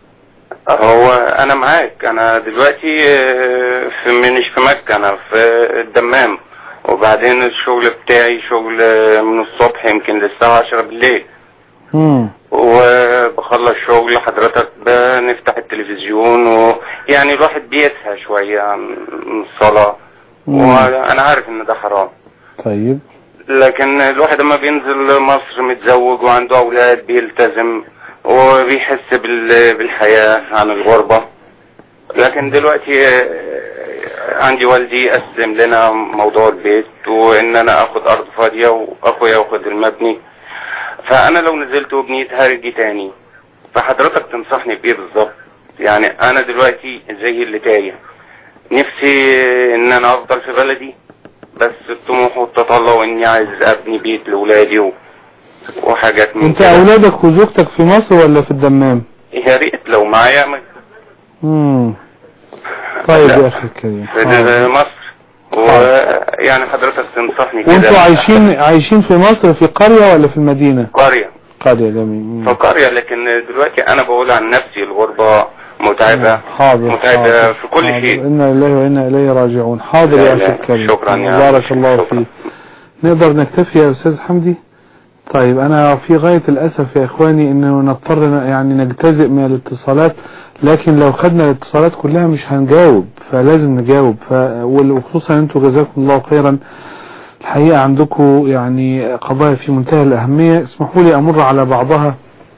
هو انا معاك. انا دلوقتي في مش في مكة، انا في الدمام، وبعدين الشغل بتاعي شغل من الصبح يمكن للساعة عشرة بالليل. مم. وبخلص شغل حضرتك بنفتح التلفزيون، ويعني الواحد بيسهى شوية عن الصلاة. مم. وانا عارف ان ده حرام. طيب. لكن الواحد لما بينزل مصر متزوج وعنده اولاد بيلتزم وبيحس بالحياة عن الغربة. لكن دلوقتي عندي والدي قسم لنا موضوع البيت، وان انا اخد ارض فاضية واخويا ياخد المبني، فانا لو نزلت وبنيت هرجي تاني. فحضرتك تنصحني بايه بالظبط؟ يعني انا دلوقتي زي اللي تايه، نفسي ان انا افضل في بلدي، بس الطموح والتطلع واني عايز ابني بيت لاولادي وحاجات من انت كده. اولادك وزوجتك في مصر ولا في الدمام؟ يا ريت لو معايا. امم طيب يا اخي الكريم. في مصر. ويعني حضرتك تنصحني كده. وانتوا عايشين عايشين في مصر في قرية ولا في المدينة؟ قرية. قرية جميل. في قرية، لكن دلوقتي انا بقول عن نفسي الغربة متعبة. حاضر. متعبة حاضر. في كل حاضر. شيء. إنا إليه وإنا إليه راجعون. حاضر يا أخي الكريم. شكرا يا بارك الله فيك. نقدر نكتفي يا أستاذ حمدي؟ طيب أنا في غاية الأسف يا إخواني إنه نضطر يعني نجتزئ من الاتصالات، لكن لو خدنا الاتصالات كلها مش هنجاوب، فلازم نجاوب. ف... وخصوصا أنتم جزاكم الله خيرا، الحقيقة عندكم يعني قضايا في منتهى الأهمية. اسمحوا لي أمر على بعضها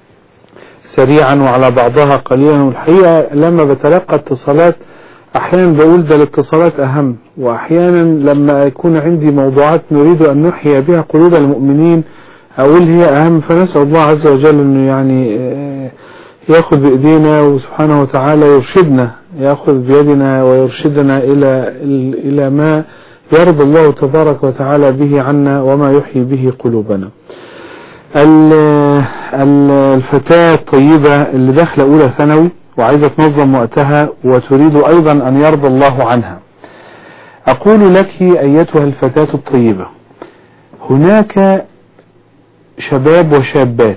سريعا وعلى بعضها قليلا. والحقيقة لما بتلقى اتصالات أحيانا بقول ده الاتصالات أهم، وأحيانا لما يكون عندي موضوعات نريد أن نحيي بها قلوب المؤمنين أقول هي أهم. فنسأل الله عز وجل أنه يعني يأخذ بإيدينا وسبحانه وتعالى يرشدنا، يأخذ بيدنا ويرشدنا إلى إلى ما يرضى الله تبارك وتعالى به عنا وما يحيي به قلوبنا. الفتاة الطيبة اللي داخله أولى ثانوي وعايزة تنظم وقتها وتريد أيضا أن يرضى الله عنها. أقول لك أيتها الفتاة الطيبة، هناك شباب وشابات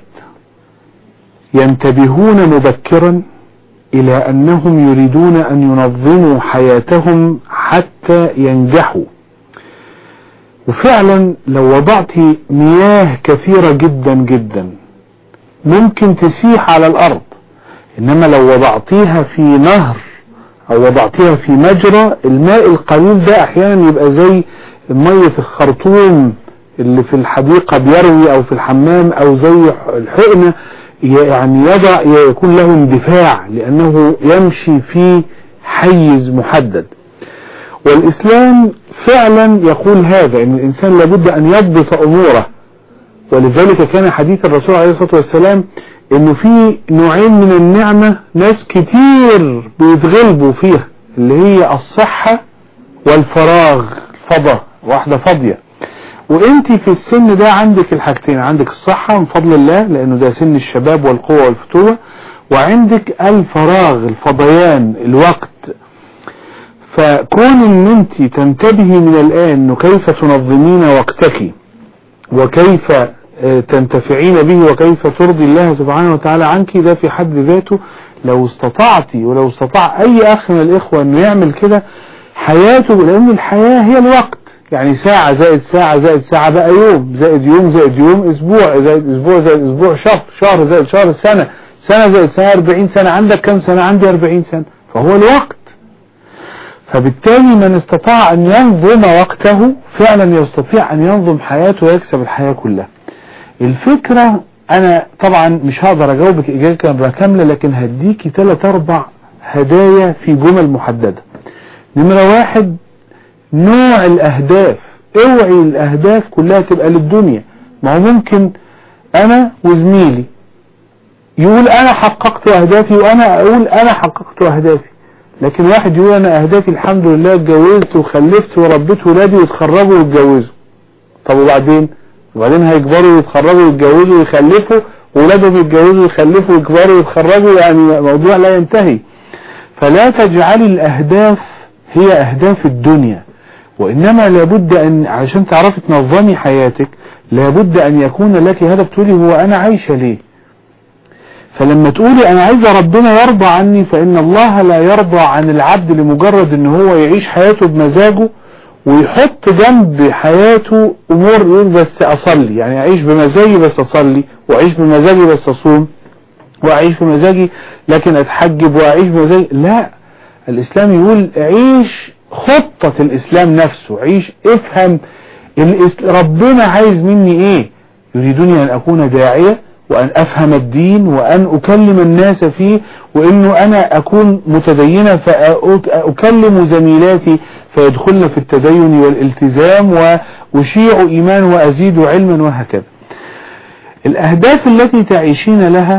ينتبهون مبكرا إلى أنهم يريدون أن ينظموا حياتهم حتى ينجحوا. وفعلا لو وضعت مياه كثيرة جدا جدا ممكن تسيح على الأرض، إنما لو وضعتيها في نهر أو وضعتيها في مجرى، الماء القليل ده أحيانا يبقى زي مية الخرطوم اللي في الحديقة بيروي أو في الحمام، أو زي الحقنة يعني يضع يكون له اندفاع لأنه يمشي في حيز محدد. والإسلام فعلا يقول هذا، إن الإنسان لابد أن يضبط أموره. ولذلك كان حديث الرسول عليه الصلاة والسلام إنه في نوعين من النعمة ناس كتير بيتغلبوا فيها، اللي هي الصحة والفراغ، الفضاء، واحدة فاضية. وانت في السن ده عندك الحاجتين، عندك الصحة من فضل الله لأنه ده سن الشباب والقوة والفتوة، وعندك الفراغ، الفضيان، الوقت. فكون ان انت تنتبهي من الآن انه كيف تنظمين وقتك وكيف تنتفعين به وكيف ترضي الله سبحانه وتعالى عنك، ده في حد ذاته لو استطعتي ولو استطاع اي اخ من الاخوة انه يعمل كده حياته، لان الحياة هي الوقت، يعني ساعة زائد ساعة زائد ساعة بقى يوم، زائد يوم زائد يوم اسبوع، زائد اسبوع زائد اسبوع شهر، شهر زائد شهر سنة، سنة زائد سنة أربعين سنة. عندك كم سنة؟ عندي أربعين سنة، فهو الوقت. فبالتالي من استطاع أن ينظم وقته فعلا يستطيع أن ينظم حياته ويكسب الحياة كلها. الفكرة أنا طبعا مش هقدر أجاوبك إجابة كاملة، لكن هديكي ثلاث أربع هدايا في جمل محددة. نمرة واحد، نوع الأهداف. اوعي الأهداف كلها تبقى للدنيا. ما هو ممكن أنا وزميلي يقول أنا حققت أهدافي وأنا أقول أنا حققت أهدافي، لكن واحد يقول أنا أهدافي الحمد لله اتجوزت وخلفت وربيت ولادي واتخرجوا واتجوزوا. طب وبعدين؟ وبعدين هيكبروا ويتخرجوا ويتجوزوا ويخلفوا، وولادهم يتجوزوا ويخلفوا ويكبروا ويتخرجوا، يعني موضوع لا ينتهي. فلا تجعلي الأهداف هي أهداف الدنيا، وإنما لابد أن عشان تعرفي تنظمي حياتك لابد أن يكون لك هدف تقولي هو أنا عايشة ليه. فلما تقولي أنا عايزة ربنا يرضى عني، فإن الله لا يرضى عن العبد لمجرد أن هو يعيش حياته بمزاجه ويحط جنب حياته أمور يقول بس أصلي، يعني أعيش بمزاجي بس أصلي، وأعيش بمزاجي بس أصوم، وأعيش بمزاجي لكن أتحجب، وأعيش بمزاجي. لا، الإسلام يقول عيش خطة الإسلام نفسه، عيش افهم ربنا عايز مني ايه. يريدوني أن أكون داعية وأن أفهم الدين وأن أكلم الناس فيه، وأنه أنا أكون متدينة فأكلم زميلاتي فيدخلن في التدين والالتزام وأشيع إيمان وأزيد علما، وهكذا. الأهداف التي تعيشين لها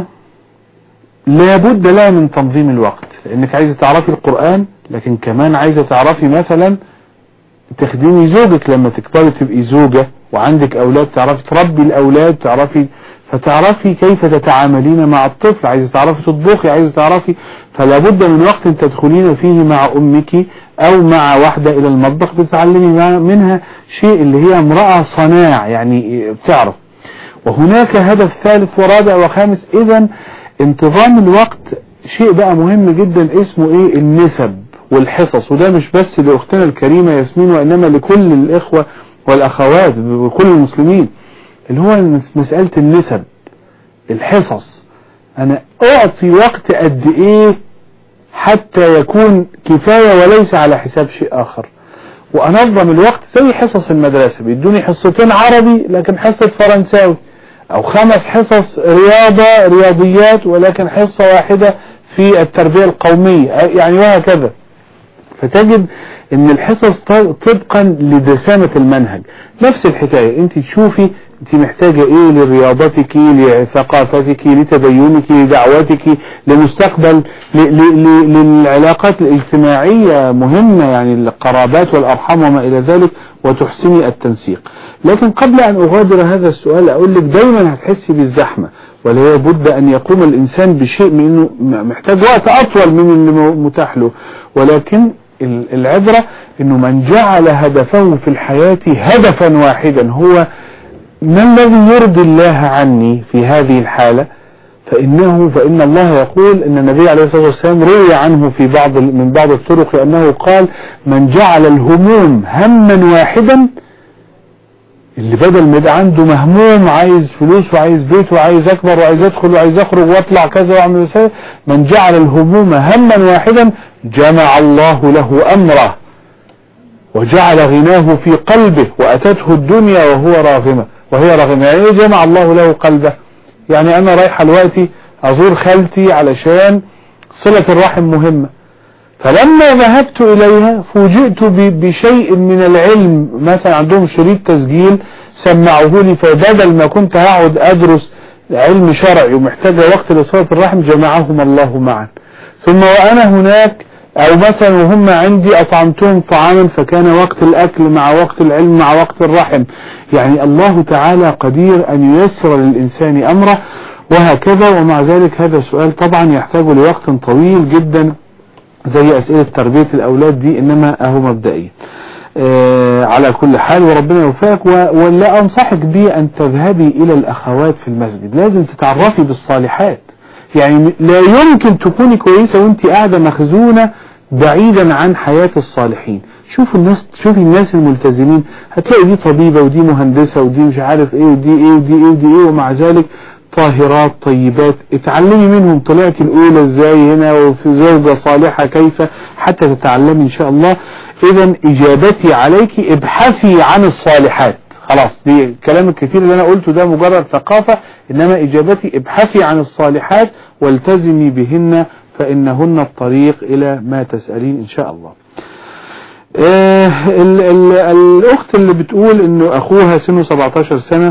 لابد لها من تنظيم الوقت، لأنك عايزة تعرفي القرآن، لكن كمان عايزة تعرفي مثلا تخدمي زوجك لما تكبري تبقي زوجة وعندك أولاد، تعرفي تربي الأولاد، تعرفي فتعرفي كيف تتعاملين مع الطفل، عايزة تعرفي تطبخي، عايزة تعرفي. فلا بد من وقت تدخلين فيه مع أمك أو مع واحدة إلى المطبخ بتتعلمي منها شيء، اللي هي امرأة صناع يعني بتعرف. وهناك هدف ثالث ورابع وخامس. إذن انتظام الوقت شيء بقى مهم جدا اسمه ايه؟ النسب والحصص. وده مش بس لأختنا الكريمة ياسمين، وإنما لكل الإخوة والأخوات وكل المسلمين، اللي هو مسألة النسب، الحصص. أنا أعطي وقت قد إيه حتى يكون كفاية وليس على حساب شيء آخر. وأنظم الوقت زي حصص المدرسة، بيدوني حصتين عربي لكن حصة فرنساوي، أو خمس حصص رياضة رياضيات ولكن حصة واحدة في التربية القومية، يعني وهكذا. فتجد ان الحصص طبقا لدسامة المنهج. نفس الحكاية، انت تشوفي انت محتاجة ايه لرياضتك، لثقافتك، لتدينك، لدعوتك، لمستقبل، للعلاقات الاجتماعية مهمة، يعني القرابات والارحام وما الى ذلك، وتحسني التنسيق. لكن قبل ان اغادر هذا السؤال اقول لك دايما هتحسي بالزحمة، ولا بد أن يقوم الإنسان بشيء من إنه محتاج وقت أطول من اللي متاح له. ولكن العبرة إنه من جعل هدفه في الحياة هدفا واحدا هو ما الذي يرضي الله عني في هذه الحالة، فإنه فإن الله يقول إن النبي عليه الصلاة والسلام روي عنه في بعض من بعض الطرق أنه قال من جعل الهموم هما واحدا، اللي بدل ما يبقى عنده مهموم عايز فلوس وعايز بيت وعايز أكبر وعايز أدخل وعايز أخرج وأطلع كذا وأعمل وسوي، من جعل الهموم هما واحدا جمع الله له أمره وجعل غناه في قلبه وأتته الدنيا وهو راغمة وهي راغمة. يعني جمع الله له قلبه، يعني أنا رايح دلوقتي أزور خالتي علشان صلة الرحم مهمة، فلما ذهبت إليها فوجئت بشيء من العلم، مثلا عندهم شريط تسجيل سمعوه لي، فبدل ما كنت هقعد أدرس علم شرعي ومحتاج وقت لصلة الرحم جمعهم الله معا. ثم وأنا هناك أو مثلا وهم عندي أطعمتهم طعاما فكان وقت الأكل مع وقت العلم مع وقت الرحم. يعني الله تعالى قدير أن ييسر للإنسان أمره وهكذا. ومع ذلك هذا السؤال طبعا يحتاج لوقت طويل جدا زي أسئلة تربية الأولاد دي، إنما أهو مبدئيا آه على كل حال وربنا يوفقك. ولا أنصحك بي أن تذهبي إلى الأخوات في المسجد، لازم تتعرفي بالصالحات. يعني لا يمكن تكوني كويسة وانت قاعدة مخزونة بعيدا عن حياة الصالحين. شوفوا الناس، شوفي الناس الملتزمين، هتلاقي دي طبيبة ودي مهندسة ودي مش عارف ايه ودي ايه ودي ايه ودي ايه، ومع ذلك طاهرات طيبات. اتعلمي منهم، طلعتي الأولى ازاي هنا، وفي زوجة صالحة كيف، حتى تتعلمي ان شاء الله. اذا اجابتي عليك ابحثي عن الصالحات. خلاص، دي الكلام الكثير اللي انا قلته ده مجرد ثقافة، انما اجابتي ابحثي عن الصالحات والتزمي بهن فانهن الطريق الى ما تسألين ان شاء الله. آه ال ال الاخت اللي بتقول انه اخوها سنه سبعتاشر سنة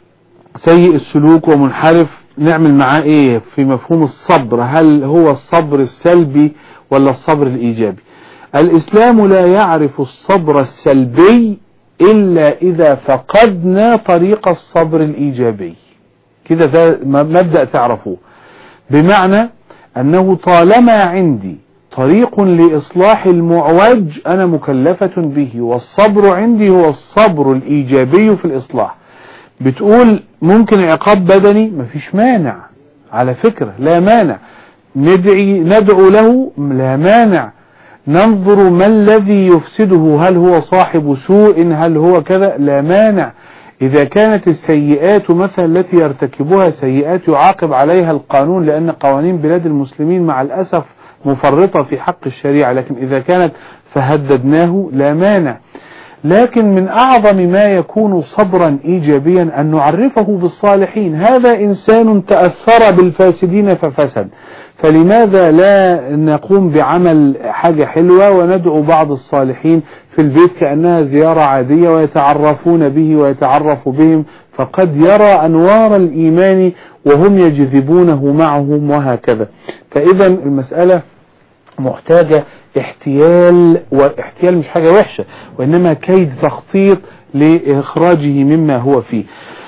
سيء السلوك ومنحرف، نعمل معاه ايه في مفهوم الصبر؟ هل هو الصبر السلبي ولا الصبر الايجابي؟ الاسلام لا يعرف الصبر السلبي إلا إذا فقدنا طريق الصبر الإيجابي. كده ده مبدأ تعرفوه، بمعنى أنه طالما عندي طريق لإصلاح المعوج أنا مكلفة به، والصبر عندي هو الصبر الإيجابي في الإصلاح. بتقول ممكن عقاب بدني، مفيش مانع على فكرة، لا مانع. ندعي ندعو له، لا مانع. ننظر ما الذي يفسده، هل هو صاحب سوء، هل هو كذا، لا مانع. إذا كانت السيئات مثلا التي يرتكبها سيئات يعاقب عليها القانون، لأن قوانين بلاد المسلمين مع الأسف مفرطة في حق الشريعة، لكن إذا كانت فهددناه لا مانع. لكن من أعظم ما يكون صبرا إيجابيا أن نعرفه بالصالحين. هذا إنسان تأثر بالفاسدين ففسد، فلماذا لا نقوم بعمل حاجة حلوة وندعو بعض الصالحين في البيت كأنها زيارة عادية ويتعرفون به ويتعرف بهم، فقد يرى أنوار الإيمان وهم يجذبونه معهم وهكذا. فإذا المسألة محتاجة احتيال، واحتيال مش حاجة وحشة، وإنما كيد تخطيط لإخراجه مما هو فيه.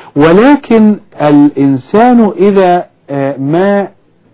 ولكن الإنسان إذا ما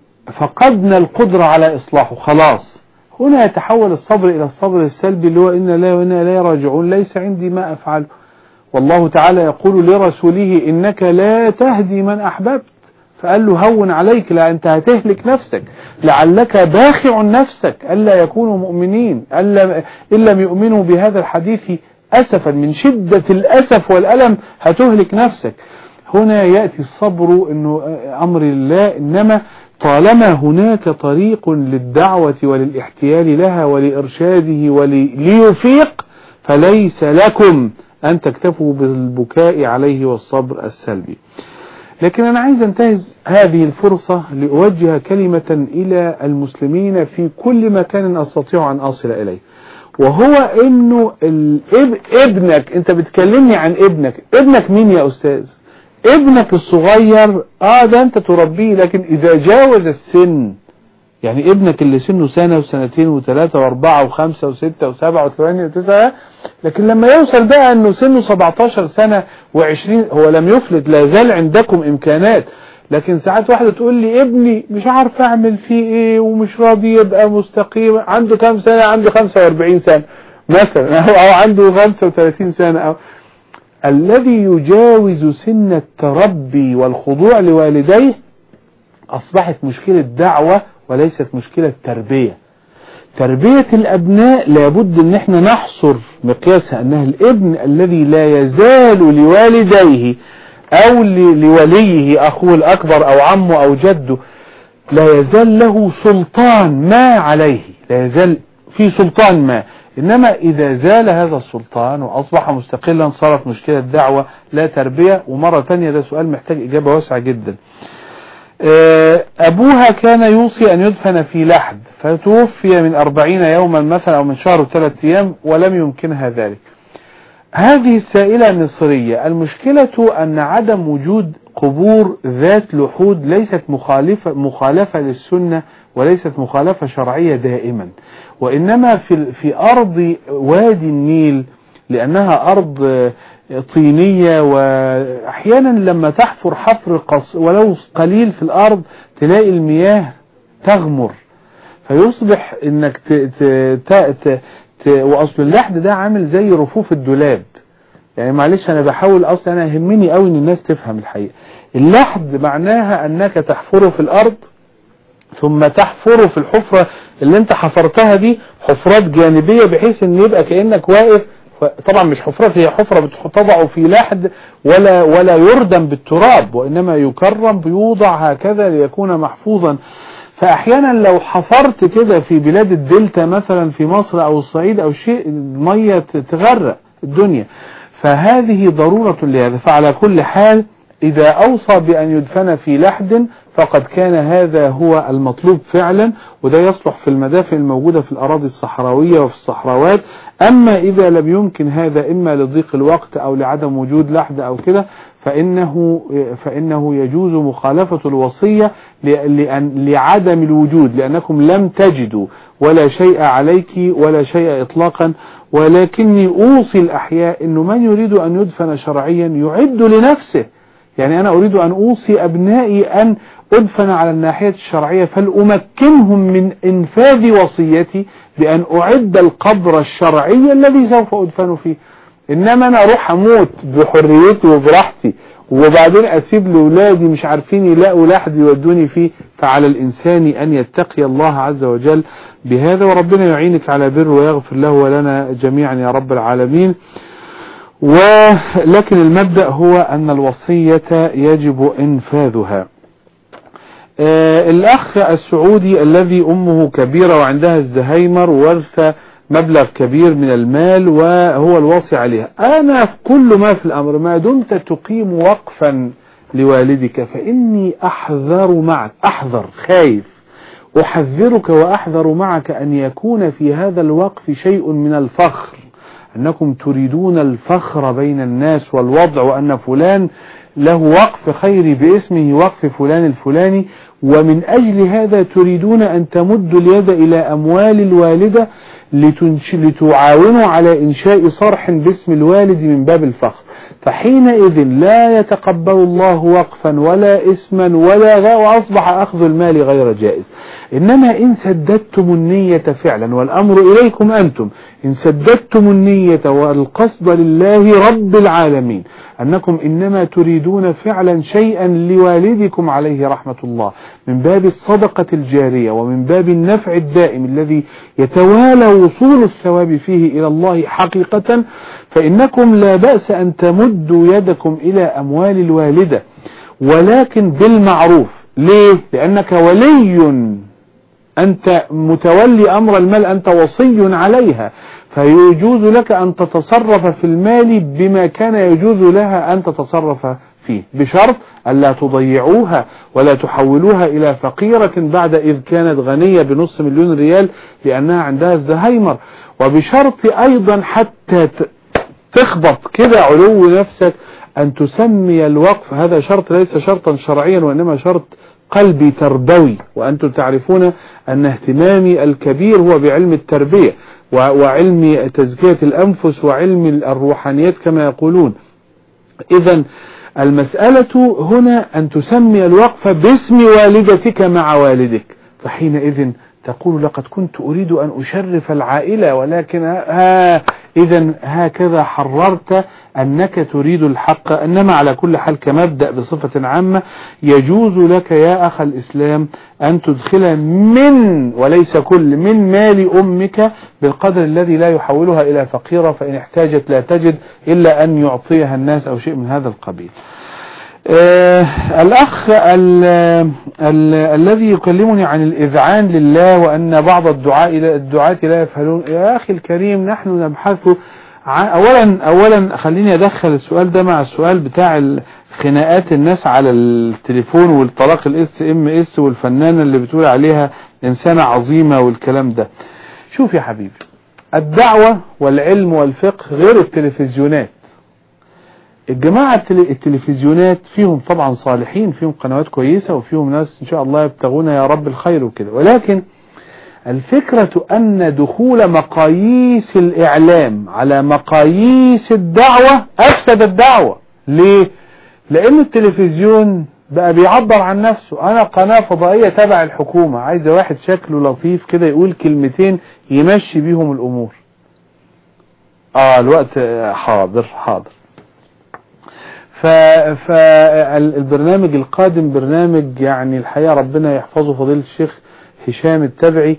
فقدنا القدرة على إصلاحه خلاص، هنا يتحول الصبر إلى الصبر السلبي اللي هو إن لا وإنا لا راجعون، ليس عندي ما أفعله. والله تعالى يقول لرسوله إنك لا تهدي من أحببت، فقال له هون عليك، لا أنت هتهلك نفسك، لعلك باخع نفسك ألا يكونوا مؤمنين، ألا إن لم يؤمنوا بهذا الحديث أسفا، من شدة الأسف والألم هتهلك نفسك. هنا يأتي الصبر إنه أمر الله، إنما طالما هناك طريق للدعوة وللاحتيال لها ولإرشاده وليفيق، فليس لكم أن تكتفوا بالبكاء عليه والصبر السلبي. لكن أنا عايز أنتهز هذه الفرصة لأوجه كلمة إلى المسلمين في كل مكان أستطيع أن أصل إليه، وهو إنه ابنك، أنت بتكلمني عن ابنك، ابنك مين يا أستاذ؟ ابنك الصغير اه ده انت تربيه، لكن اذا جاوز السن، يعني ابنك اللي سنه سنة وسنتين وثلاثة واربعة وخمسة وستة وسبعة وثمانية وتسعة، لكن لما يوصل بقى انه سنه سبعتاشر سنة وعشرين، هو لم يفلت، لا زال عندكم امكانات. لكن ساعات واحدة تقول لي ابني مش عارف اعمل فيه ايه ومش راضي يبقى مستقيم، عنده كام سنة؟ عنده خمسة واربعين سنة مثلا، او عنده خمسة وثلاثين سنة. أو الذي يجاوز سن التربي والخضوع لوالديه اصبحت مشكلة دعوة وليست مشكلة تربية. تربية الابناء لابد ان احنا نحصر مقياسها انها الابن الذي لا يزال لوالديه او لوليه اخوه الاكبر او عمه او جده لا يزال له سلطان ما عليه، لا يزال في سلطان ما. انما اذا زال هذا السلطان واصبح مستقلا صارت مشكلة دعوة لا تربية. ومرة ثانية ده سؤال محتاج اجابة واسعة جدا. ابوها كان يوصي ان يدفن في لحد فتوفي من اربعين يوما مثلا او من شهر وثلاث ايام ولم يمكنها ذلك. هذه السائلة مصرية. المشكلة ان عدم وجود قبور ذات لحود ليست مخالفة, مخالفة للسنة وليست مخالفة شرعية دائما، وانما في, في ارض وادي النيل لانها ارض طينية، واحيانا لما تحفر حفر قص ولو قليل في الارض تلاقي المياه تغمر فيصبح انك ت... ت... ت... ت... ت... واصل اللحد ده عامل زي رفوف الدولاب. يعني معلش انا بحاول اصلا انا يهمني قوي ان الناس تفهم الحقيقة. اللحد معناها انك تحفره في الارض ثم تحفره في الحفرة اللي انت حفرتها دي حفرات جانبية بحيث ان يبقى كأنك واقف. طبعا مش حفرة، هي حفرة بتضع في لحد ولا ولا يردم بالتراب، وإنما يكرم بيوضع هكذا ليكون محفوظا. فأحيانا لو حفرت كده في بلاد الدلتا مثلا في مصر أو الصعيد أو شيء المية تغرق الدنيا. فهذه ضرورة لهذا. فعلى كل حال إذا أوصى بأن يدفن في لحد فقد كان هذا هو المطلوب فعلا، وده يصلح في المدافن الموجودة في الأراضي الصحراوية وفي الصحراوات. أما إذا لم يمكن هذا إما لضيق الوقت أو لعدم وجود لحد أو كده فإنه, فإنه يجوز مخالفة الوصية لأن لعدم الوجود، لأنكم لم تجدوا ولا شيء عليك ولا شيء إطلاقا. ولكني أوصي الأحياء أنه من يريد أن يدفن شرعيا يعد لنفسه. يعني أنا أريد أن أوصي أبنائي أن أدفن على الناحية الشرعية فلأمكنهم من إنفاذ وصيتي بأن أعد القبر الشرعي الذي سوف أدفن فيه. إنما أنا أروح أموت بحريتي وبراحتي وبعدين أسيب لأولادي مش عارفين يلاقوا لحد يودوني فيه. فعلى الإنسان أن يتقي الله عز وجل بهذا، وربنا يعينك على بر ويغفر له ولنا جميعا يا رب العالمين. ولكن المبدأ هو أن الوصية يجب إنفاذها. آه الأخ السعودي الذي أمه كبيرة وعندها الزهايمر وورث مبلغ كبير من المال وهو الوصي عليها. أنا كل ما في الأمر ما دمت تقيم وقفا لوالدك فإني أحذر معك، أحذر خايف أحذرك وأحذر معك أن يكون في هذا الوقف شيء من الفخر، أنكم تريدون الفخر بين الناس والوضع وأن فلان له وقف خيري باسمه وقف فلان الفلاني، ومن أجل هذا تريدون أن تمدوا اليد إلى أموال الوالدة لتعاونوا على إنشاء صرح باسم الوالد من باب الفخر. فحينئذ لا يتقبل الله وقفا ولا اسما ولا غاء وأصبح أخذ المال غير جائز. إنما إن سددتم النية فعلا، والأمر إليكم أنتم، إن سددتم النية والقصد لله رب العالمين أنكم إنما تريدون فعلا شيئا لوالدكم عليه رحمة الله من باب الصدقة الجارية ومن باب النفع الدائم الذي يتوالى وصول الثواب فيه إلى الله حقيقة، فإنكم لا بأس أن تمدوا يدكم إلى أموال الوالدة، ولكن بالمعروف. ليه؟ لأنك ولي، أنت متولي أمر المال، أنت وصي عليها، فيجوز لك أن تتصرف في المال بما كان يجوز لها أن تتصرف فيه، بشرط ألا تضيعوها ولا تحولوها إلى فقيرة بعد إذ كانت غنية بنص مليون ريال لأنها عندها الزهايمر، وبشرط أيضا حتى تخبط كده علو نفسك أن تسمي الوقف، هذا شرط ليس شرطا شرعيا وإنما شرط قلبي تربوي، وأنتم تعرفون أن اهتمامي الكبير هو بعلم التربية وعلم تزكية الأنفس وعلم الروحانيات كما يقولون. إذن المسألة هنا أن تسمي الوقف باسم والدتك مع والدك، فحينئذ تقول لقد كنت أريد أن أشرف العائلة، ولكن ها إذا هكذا حررت أنك تريد الحق. إنما على كل حال كمبدأ بصفة عامة يجوز لك يا أخ الإسلام أن تدخل من وليس كل من مال أمك بالقدر الذي لا يحولها إلى فقيرة، فإن احتاجت لا تجد إلا أن يعطيها الناس أو شيء من هذا القبيل. آه الأخ ال ال الذي يكلمني عن الإذعان لله وأن بعض الدعاء الدعاة لا يفعلون، يا أخي الكريم نحن نبحث عن أولا أولا خليني أدخل السؤال ده مع السؤال بتاع خناقات الناس على التليفون والطلاق الاس ام اس والفنانة اللي بتقول عليها إنسانة عظيمة والكلام ده. شوف يا حبيبي، الدعوة والعلم والفقه غير التلفزيونات. الجماعة التلفزيونات فيهم طبعا صالحين، فيهم قنوات كويسة وفيهم ناس إن شاء الله يبتغون يا رب الخير وكده، ولكن الفكرة أن دخول مقاييس الإعلام على مقاييس الدعوة أفسد الدعوة. ليه؟ لأن التلفزيون بقى بيعبر عن نفسه، أنا قناة فضائية تبع الحكومة، عايزة واحد شكله لطيف كده يقول كلمتين يمشي بيهم الأمور. آه الوقت حاضر حاضر. فالبرنامج القادم برنامج يعني الحقيقة ربنا يحفظه فضيلة الشيخ هشام التبعي،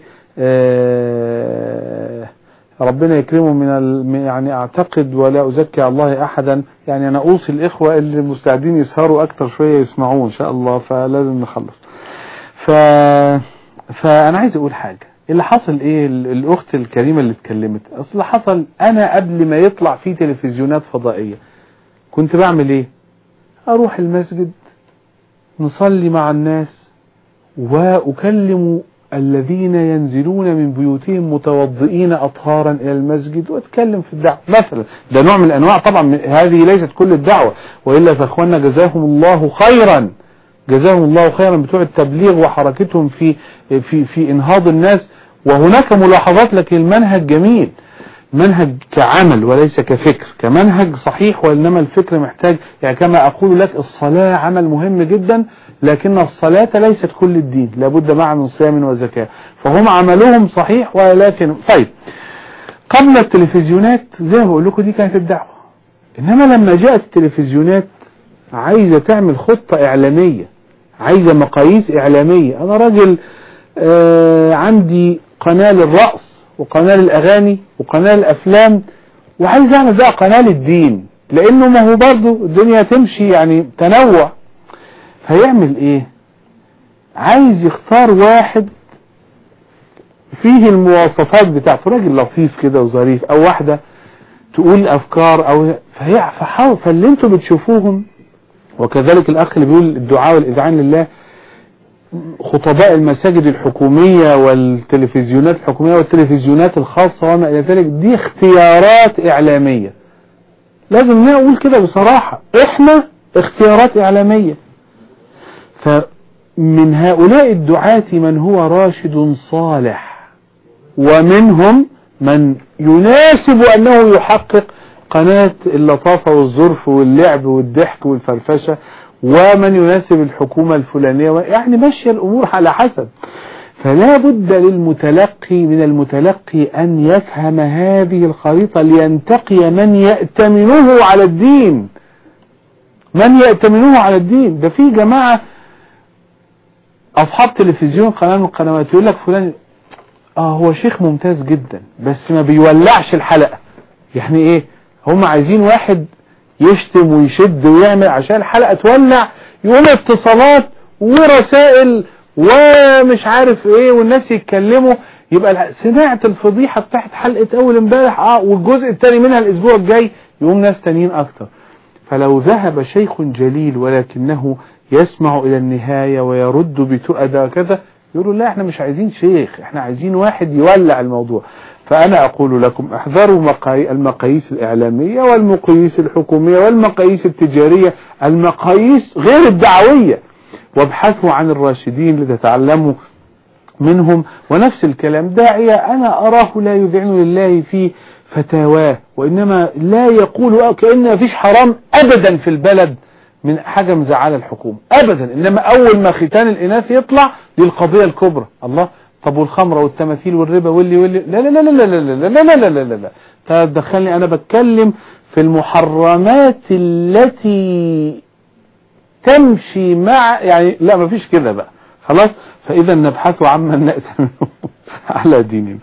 ربنا يكرمه من يعني اعتقد ولا ازكي الله احدا، يعني انا اوصي الاخوة اللي مستعدين يسهروا اكتر شوية يسمعوه ان شاء الله، فلازم نخلص. ف فانا عايز اقول حاجة، اللي حصل ايه الاخت الكريمة اللي اتكلمت، اصل اللي حصل انا قبل ما يطلع فيه تلفزيونات فضائية كنت بعمل ايه؟ اروح المسجد نصلي مع الناس واكلم الذين ينزلون من بيوتهم متوضئين اطهارا الى المسجد واتكلم في الدعوة مثلا. ده نوع من الانواع، طبعا هذه ليست كل الدعوة، وإلا فاخواننا جزاهم الله خيرا جزاهم الله خيرا بتوع التبليغ وحركتهم في في في انهاض الناس، وهناك ملاحظات، لكن المنهج جميل، منهج كعمل وليس كفكر، كمنهج صحيح، وإنما الفكر محتاج، يعني كما أقول لك الصلاة عمل مهم جدا، لكن الصلاة ليست كل الدين، لابد معها من صيام وزكاة، فهم عملهم صحيح ولكن طيب. قبل التلفزيونات زي ما بقول لكم دي كانت الدعوة، إنما لما جاءت التلفزيونات عايزة تعمل خطة إعلامية، عايزة مقاييس إعلامية. أنا راجل آه عندي قناة للرأس وقناة للأغاني وقناة للأفلام، وعايز أعمل بقى قناة للدين، لأنه ما هو برضو الدنيا تمشي يعني تنوع. هيعمل إيه؟ عايز يختار واحد فيه المواصفات بتاعته، راجل لطيف كده وظريف، أو واحدة تقول أفكار، أو فحاول. فاللي انتوا بتشوفوهم، وكذلك الأخ اللي بيقول الدعاء والإذعان لله، خطباء المساجد الحكومية والتلفزيونات الحكومية والتلفزيونات الخاصة وما إلى ذلك، دي اختيارات إعلامية. لازم نقول كده بصراحة، إحنا اختيارات إعلامية. فمن هؤلاء الدعاة من هو راشد صالح، ومنهم من يناسب أنه يحقق قناة اللطافة والظرف واللعب والضحك والفرفشة، ومن يناسب الحكومة الفلانية، يعني ماشية الأمور على حسب. فلا بد للمتلقي من المتلقي أن يفهم هذه الخريطة لينتقي من يأتمنه على الدين، من يأتمنه على الدين. ده في جماعة أصحاب تلفزيون قناة من القنوات يقول لك فلان آه هو شيخ ممتاز جدا بس ما بيولعش الحلقة. يعني إيه؟ هم عايزين واحد يشتم ويشد ويعمل عشان الحلقة تولع، يقوم اتصالات ورسائل ومش عارف ايه والناس يتكلموا. يبقى سمعت الفضيحة بتاعت حلقة اول امبارح اه والجزء الثاني منها الاسبوع الجاي، يقوم ناس تانيين اكتر. فلو ذهب شيخ جليل ولكنه يسمع الى النهاية ويرد بتؤدى وكذا، يقولوا لا احنا مش عايزين شيخ، احنا عايزين واحد يولع الموضوع. فأنا أقول لكم احذروا المقاييس الإعلامية والمقاييس الحكومية والمقاييس التجارية، المقاييس غير الدعوية، وابحثوا عن الراشدين لتتعلموا منهم. ونفس الكلام داعية أنا أراه لا يذعن لله في فتاواه، وإنما لا يقول كأن مفيش حرام أبدا في البلد، من حاجة مزعلة الحكومة ابدا، انما اول ما ختان الاناث يطلع دي القضية الكبرى. الله، طب والخمرة والتماثيل والربا واللي واللي لا لا لا لا لا لا لا لا لا لا لا لا تدخلني. انا بتكلم في المحرمات التي تمشي مع يعني لا ما فيش كده بقى خلاص. فاذا نبحث عمن نأتي على ديننا.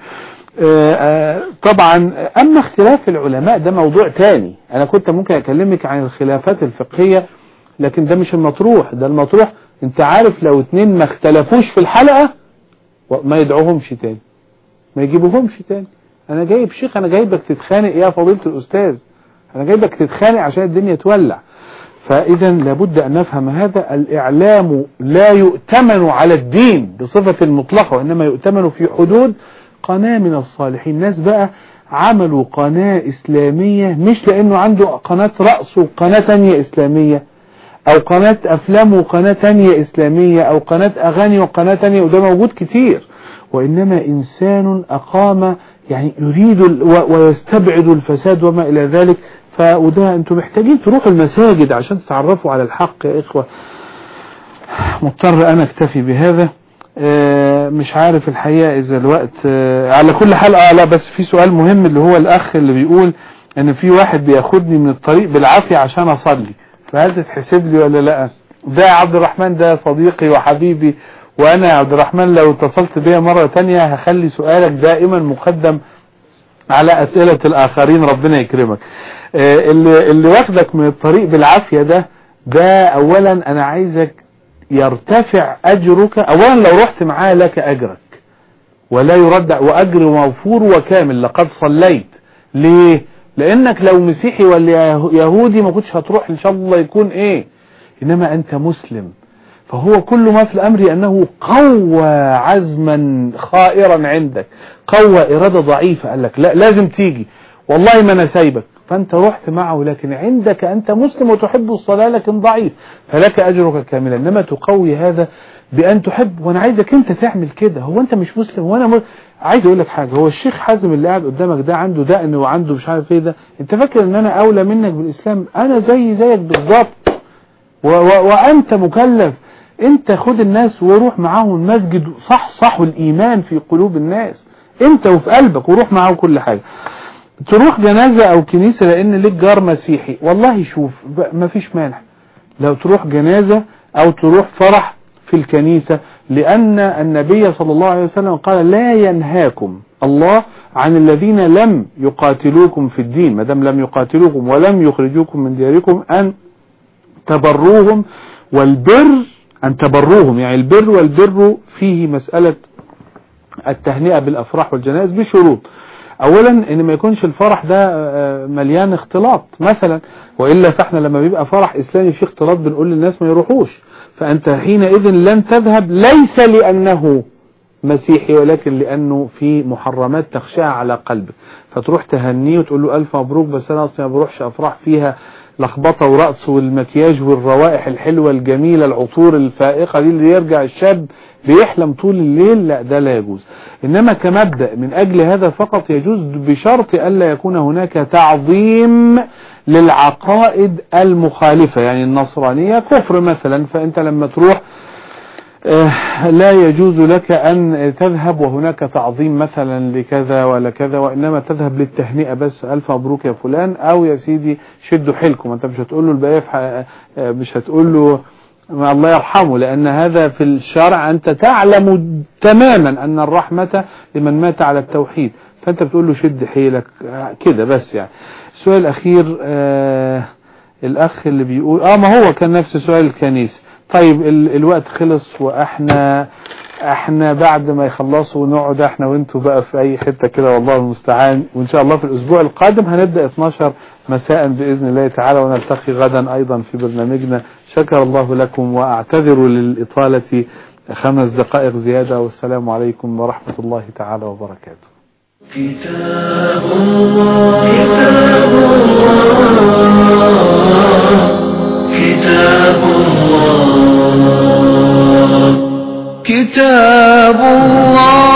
طبعا اما اختلاف العلماء ده موضوع تاني، انا كنت ممكن اكلمك عن الخلافات الفقهية لكن ده مش المطروح. ده المطروح انت عارف لو اتنين ما اختلفوش في الحلقة ما يدعوهمش تاني، ما يجيبوهمش تاني. انا جايب شيخ، انا جايبك تتخانق يا فضيلة الاستاذ، انا جايبك تتخانق عشان الدنيا تولع. فاذا لابد ان نفهم هذا. الاعلام لا يؤتمن على الدين بصفة مطلقة، وانما يؤتمن في حدود قناة من الصالحين. ناس بقى عملوا قناة اسلامية مش لانه عنده قناة رأس وقناة تانية اسلامية، او قناة افلام وقناة تانية اسلامية، او قناة اغاني وقناة تانية، وده موجود كتير، وانما انسان اقام يعني يريد ويستبعد الفساد وما الى ذلك. فوده انتم محتاجين تروحوا المساجد عشان تتعرفوا على الحق يا اخوة. مضطر انا اكتفي بهذا. مش عارف الحقيقة اذا الوقت على كل حال. اه لا بس في سؤال مهم اللي هو الاخ اللي بيقول ان في واحد بياخدني من الطريق بالعافية عشان اصلي، فهل تتحسب لي ولا لا؟ ده عبد الرحمن ده صديقي وحبيبي، وانا يا عبد الرحمن لو اتصلت بيا مرة تانية هخلي سؤالك دائما مقدم على اسئلة الاخرين. ربنا يكرمك. اللي, اللي واخدك من الطريق بالعافية ده ده اولا انا عايزك يرتفع اجرك. اولا لو رحت معاه لك اجرك ولا يرد، واجر موفور وكامل. لقد صليت. ليه؟ لانك لو مسيحي ولا يهودي ما كنتش هتروح ان شاء الله يكون ايه، انما انت مسلم. فهو كل ما في الامر انه قوى عزما خائرا عندك، قوى ارادة ضعيفة، قال لك لا لازم تيجي، والله ما انا سايبك. فانت رحت معه، لكن عندك انت مسلم وتحب الصلاة لكن ضعيف، فلك اجرك كاملا. انما تقوي هذا بان تحب. وانا عايزك انت تعمل كده. هو انت مش مسلم وانا م... عايز اقول لك حاجة. هو الشيخ حازم اللي قاعد قدامك ده عنده دقن وعنده مش عارف ايه ده، انت فاكر ان انا اولى منك بالاسلام؟ انا زي زيك بالظبط، و... و... وانت مكلف. انت خد الناس وروح معاهم المسجد، صح صح الايمان في قلوب الناس انت وفي قلبك، وروح معاهم كل حاجة. تروح جنازة او كنيسة لان ليك جار مسيحي، والله شوف ما فيش مانع لو تروح جنازة او تروح فرح في الكنيسة، لان النبي صلى الله عليه وسلم قال لا ينهاكم الله عن الذين لم يقاتلوكم في الدين، ما دام لم يقاتلوكم ولم يخرجوكم من دياركم ان تبروهم. والبر ان تبروهم يعني البر، والبر فيه مسألة التهنئة بالافراح والجنائز بشروط. اولا ان ما يكونش الفرح ده مليان اختلاط مثلا، وإلا فاحنا لما بيبقى فرح اسلامي فيه اختلاط بنقول للناس ما يروحوش. فانت حينئذ لن تذهب، ليس لانه مسيحي ولكن لانه في محرمات تخشاها على قلبك، فتروح تهنيه وتقول له الف مبروك، بس انا اصلا ما بروحش افراح فيها لخبطة ورقص والمكياج والروائح الحلوة الجميلة العطور الفائقة دي اللي يرجع الشاب بيحلم طول الليل، لا ده لا يجوز. انما كمبدأ من اجل هذا فقط يجوز، بشرط الا يكون هناك تعظيم للعقائد المخالفة. يعني النصرانية كفر مثلا، فانت لما تروح لا يجوز لك أن تذهب وهناك تعظيم مثلا لكذا ولا كذا، وإنما تذهب للتهنئة بس، ألف مبروك يا فلان، أو يا سيدي شدوا حيلكم. أنت مش هتقول له البقية، مش هتقول له الله يرحمه، لأن هذا في الشرع أنت تعلم تماما أن الرحمة لمن مات على التوحيد، فأنت بتقول له شد حيلك كده بس. يعني السؤال الأخير آه الأخ اللي بيقول آه ما هو كان نفس سؤال الكنيسة. طيب الوقت خلص، واحنا احنا بعد ما يخلصوا نقعد احنا وانتوا بقى في اي حتة كده، والله المستعان. وان شاء الله في الاسبوع القادم هنبدأ اثناشر مساء باذن الله تعالى، ونلتقي غدا ايضا في برنامجنا. شكر الله لكم، واعتذر للاطالة خمس دقائق زيادة، والسلام عليكم ورحمة الله تعالى وبركاته. كتاب الله كتاب الله كتاب الله كتاب الله